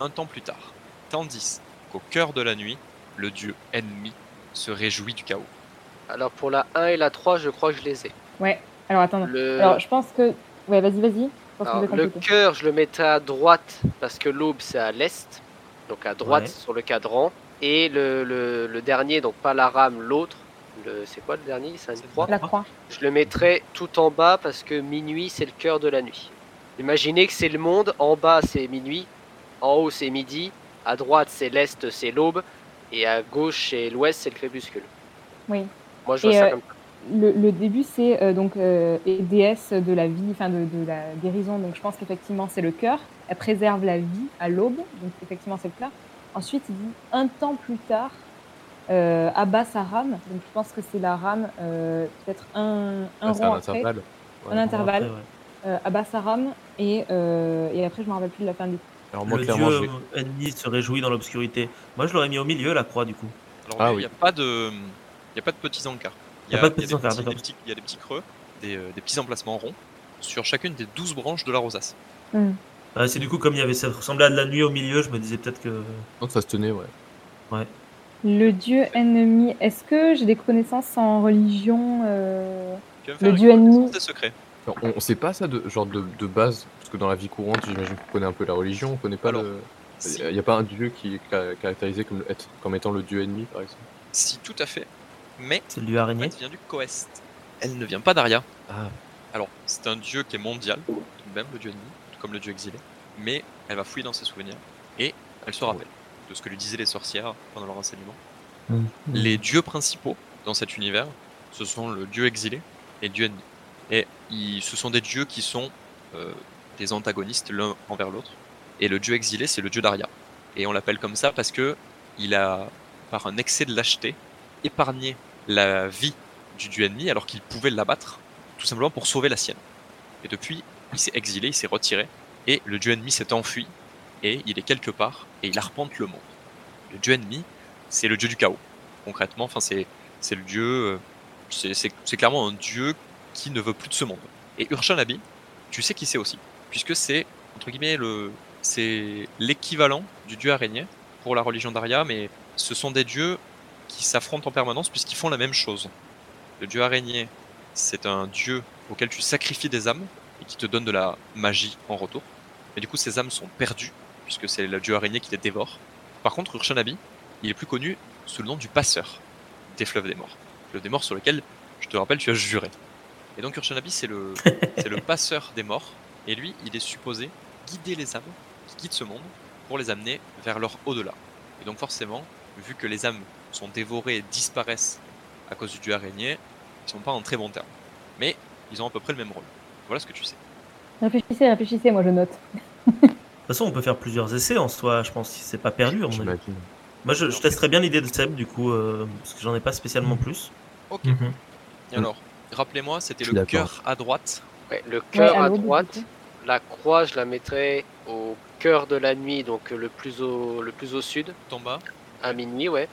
un temps plus tard. Tandis qu'au cœur de la nuit, le dieu ennemi se réjouit du chaos. Alors pour la un et la trois, je crois que je les ai. Ouais. Alors attends. Le, Alors je pense que. Ouais, vas-y, vas-y. Je pense alors, que c'est le compliqué. cœur, je le mettrais à droite parce que l'aube c'est à l'est, donc à droite Ouais. sur le cadran. Et le, le, le dernier, donc pas la rame, l'autre, le, c'est quoi le dernier? C'est une C'est croix. La croix. Je le mettrais tout en bas parce que minuit c'est le cœur de la nuit. Imaginez que c'est le monde, en bas c'est minuit, en haut c'est midi, à droite c'est l'est, c'est l'aube, et à gauche c'est l'ouest, c'est le crépuscule. Oui. Moi je vois Et, ça euh, comme ça. Le, le début, c'est euh, donc euh, déesse de la vie, enfin de, de la guérison. Donc je pense qu'effectivement, c'est le cœur. Elle préserve la vie à l'aube. Donc effectivement, c'est le cœur. Ensuite, il dit un temps plus tard, euh, abat sa rame. Donc je pense que c'est la rame, euh, peut-être un, un Ah, c'est rond un après, intervalle. un Ouais. intervalle. Après, ouais. Euh, abat sa rame et, euh, et après, je me rappelle plus de la fin du. Alors moi, Le clairement, dieu j'ai... euh, ennemi se réjouit dans l'obscurité. Moi, je l'aurais mis au milieu, la croix, du coup. Alors Ah il oui. n'y a pas de, il y a pas de petits encarts. Y a pas de il y petits encarts, des petits- d'accord. des petits- Il y a des petits creux, des, euh, des petits emplacements ronds sur chacune des douze branches de la rosace. Hmm. Ah, c'est du coup, comme il y avait, ça ressemblait à de la nuit au milieu, je me disais peut-être que. Non, ça se tenait, ouais. Ouais. Le dieu ennemi. Est-ce que j'ai des connaissances en religion euh, Tu vas me Le faire dieu une ennemi. connaissance des secrets. Alors, on, on sait pas ça de genre de, de base, parce que dans la vie courante, j'imagine qu'on connaît un peu la religion, on connaît pas Alors, le. Si, Il n'y a pas un dieu qui est ca- caractérisé comme, le- être, comme étant le dieu ennemi, par exemple. si, tout à fait. Mais C'est le dieu en araignée. fait, vient du Coest. Elle ne vient pas d'Aria. Ah, Alors, c'est un dieu qui est mondial, tout de même, le dieu ennemi, tout comme le dieu exilé. Mais elle va fouiller dans ses souvenirs et elle se rappelle de ce que lui disaient les sorcières pendant leur enseignement. Mhm. Les dieux principaux dans cet univers, ce sont le dieu exilé et le dieu ennemi. Et ils, ce sont des dieux qui sont euh, des antagonistes l'un envers l'autre. Et le dieu exilé, c'est le dieu d'Aria. Et on l'appelle comme ça parce que il a, par un excès de lâcheté, épargné la vie du dieu ennemi alors qu'il pouvait l'abattre, tout simplement pour sauver la sienne. Et depuis, il s'est exilé, il s'est retiré, et le dieu ennemi s'est enfui, et il est quelque part, et il arpente le monde. Le dieu ennemi, c'est le dieu du chaos, concrètement. Enfin, c'est, c'est le dieu, euh, c'est, c'est, c'est clairement un dieu qui ne veut plus de ce monde. Et Urshanabi, tu sais qui c'est aussi, puisque c'est, entre guillemets, le, c'est l'équivalent du dieu araignée pour la religion d'Aria, mais ce sont des dieux qui s'affrontent en permanence puisqu'ils font la même chose. Le dieu araignée, c'est un dieu auquel tu sacrifies des âmes et qui te donne de la magie en retour. Mais du coup, ces âmes sont perdues puisque c'est le dieu araignée qui les dévore. Par contre, Urshanabi, il est plus connu sous le nom du passeur des fleuves des morts. Fleuve des morts sur lequel, je te rappelle, tu as juré. Et donc Urshanabi, c'est le, c'est le passeur des morts. Et lui, il est supposé guider les âmes qui quittent ce monde pour les amener vers leur au-delà. Et donc forcément, vu que les âmes sont dévorées et disparaissent à cause du dieu araignée, ils sont pas en très bon terme. Mais ils ont à peu près le même rôle. Voilà ce que tu sais. Réfléchissez, réfléchissez, moi je note. De toute façon, on peut faire plusieurs essais en soi, je pense, si c'est pas perdu. on est- j'imagine. Moi, je, je testerais bien l'idée de Seb, du coup, euh, parce que j'en ai pas spécialement plus. Ok. Mhm. Et alors, rappelez-moi, c'était Je suis le d'accord. cœur à droite. Ouais, le cœur Ouais, à l'aube, du droite, coup. la croix, je la mettrais au cœur de la nuit, donc euh, le plus au, le plus au sud, Tout en bas. à minuit, ouais.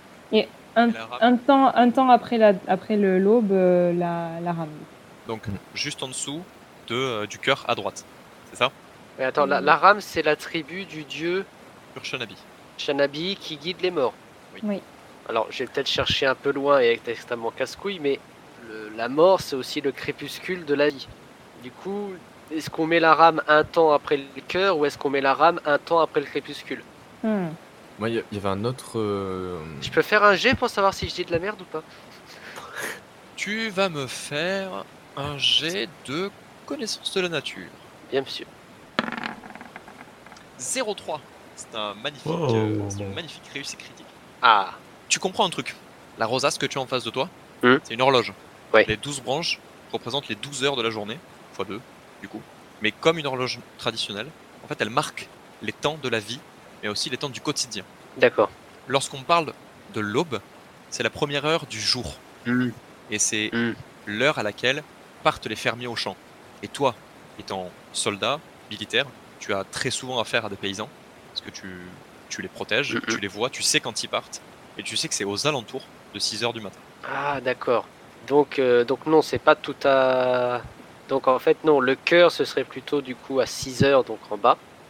Un, Et la rame. un temps, un temps après, la, après le l'aube, euh, la, la rame. Donc juste en dessous de, euh, du cœur à droite. C'est ça? Mais attends, la, la rame, c'est la tribu du dieu Urshanabi. Shanabi qui guide les morts. Oui. Alors, j'ai peut-être cherché un peu loin et être extrêmement casse-couille, mais le- la mort, c'est aussi le crépuscule de la vie. Du coup, est-ce qu'on met la rame un temps après le cœur ou est-ce qu'on met la rame un temps après le crépuscule? Hmm. Moi, il y, a- il y avait un autre. euh, Je peux faire un jet pour savoir si je dis de la merde ou pas? Tu vas me faire un jet de connaissance de la nature. Bien, monsieur. zéro trois. C'est un magnifique, Oh. euh, c'est une magnifique réussite critique. Ah, Tu comprends un truc. La rosace que tu as en face de toi, Hmm. c'est une horloge. Ouais. Les douze branches représentent les douze heures de la journée, fois deux, du coup. Mais comme une horloge traditionnelle, en fait, elle marque les temps de la vie, mais aussi les temps du quotidien. d'accord. Lorsqu'on parle de l'aube, c'est la première heure du jour. Hmm. Et c'est Hmm. l'heure à laquelle partent les fermiers au champ. Et toi, étant soldat, militaire, tu as très souvent affaire à des paysans, parce que tu, tu les protèges, Mhm. tu les vois, tu sais quand ils partent, et tu sais que c'est aux alentours de six heures du matin. Ah, d'accord. Donc, euh, donc non, c'est pas tout à... Donc en fait, non, le cœur, ce serait plutôt du coup à six heures, donc en bas.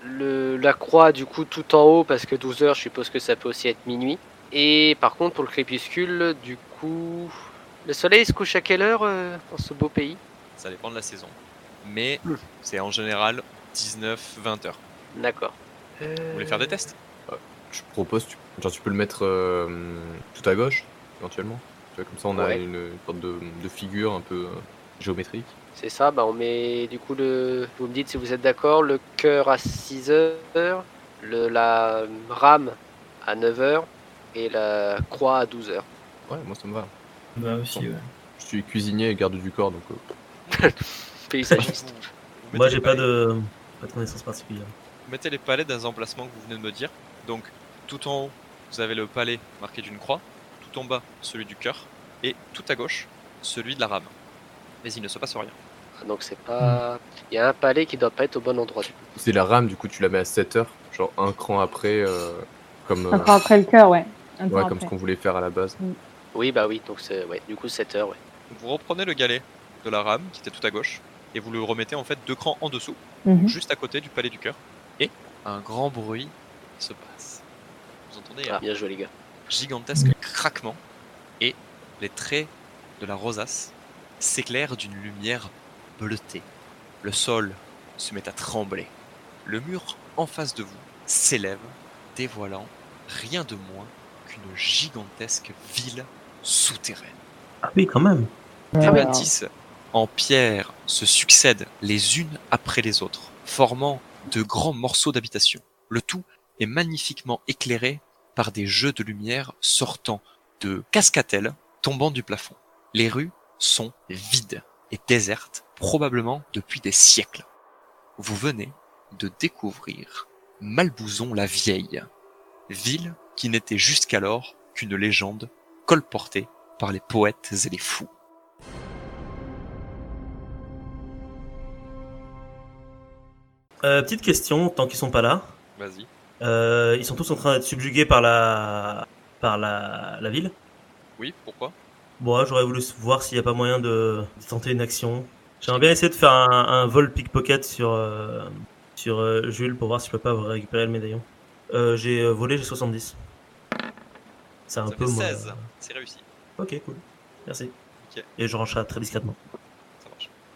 le, la croix du coup tout en haut parce que douze heures, je suppose que ça peut aussi être minuit. Et par contre pour le crépuscule, du coup, le soleil se couche à quelle heure euh, dans ce beau pays? Ça dépend de la saison. Mais Hmm. c'est en général dix-neuf vingt heures. D'accord. Vous voulez faire des tests? Je propose, tu, genre, tu peux le mettre euh, tout à gauche, éventuellement. Tu vois, comme ça, on a Ouais. une, une sorte de, de figure un peu euh, géométrique. C'est ça, bah on met du coup le. Vous me dites si vous êtes d'accord, le cœur à six heures, le, la rame à neuf heures et la croix à douze heures. Ouais, moi, ça me va. Bah aussi, ouais. Je suis cuisinier et garde du corps, donc... euh, Paysagiste. Vous- vous Moi, mettez j'ai les pas palets- de, pas de connaissances particulières. Vous mettez les palais dans les emplacements que vous venez de me dire. Donc, tout en haut, vous avez le palais marqué d'une croix. Tout en bas, celui du cœur. Et tout à gauche, celui de la rame. Mais il ne se passe rien. Ah, donc c'est pas. Il y a un palais qui doit pas être au bon endroit. Du coup. C'est la rame, du coup, tu la mets à sept heures, genre un cran après, euh, comme, Un euh, cran après le cœur, ouais. Un ouais, cran comme ce après. qu'on voulait faire à la base. Oui, bah oui, donc c'est. Ouais, du coup sept heures, ouais. Donc, vous reprenez le galet de la rame qui était tout à gauche. Et vous le remettez en fait deux crans en dessous. Mhm. Juste à côté du palais du cœur. Et un grand bruit se passe. Vous entendez Ah, un bien joué, les gars. gigantesque craquement. Et les traits de la rosace s'éclairent d'une lumière bleutée. Le sol se met à trembler. Le mur en face de vous s'élève, dévoilant rien de moins qu'une gigantesque ville souterraine. Ah oui, quand même. Des Ah ouais. bâtisses en pierre se succèdent les unes après les autres, formant de grands morceaux d'habitation. Le tout est magnifiquement éclairé par des jeux de lumière sortant de cascatelles tombant du plafond. Les rues sont vides et désertes, probablement depuis des siècles. Vous venez de découvrir Malbouzon la Vieille, ville qui n'était jusqu'alors qu'une légende colportée par les poètes et les fous. Euh, petite question, tant qu'ils sont pas là. Vas-y. Euh, ils sont tous en train d'être subjugués par la, par la, la ville. Oui, pourquoi? Bon, ouais, j'aurais voulu voir s'il y a pas moyen de, de tenter une action. J'aimerais bien essayer de faire un, un vol pickpocket sur, euh, sur euh, Jules pour voir si je peux pas récupérer le médaillon. Euh, j'ai euh, volé, j'ai soixante-dix. C'est un Ça peu fait moi. seize, c'est réussi. Ok, cool. Merci. Ok. Et je range ça très discrètement.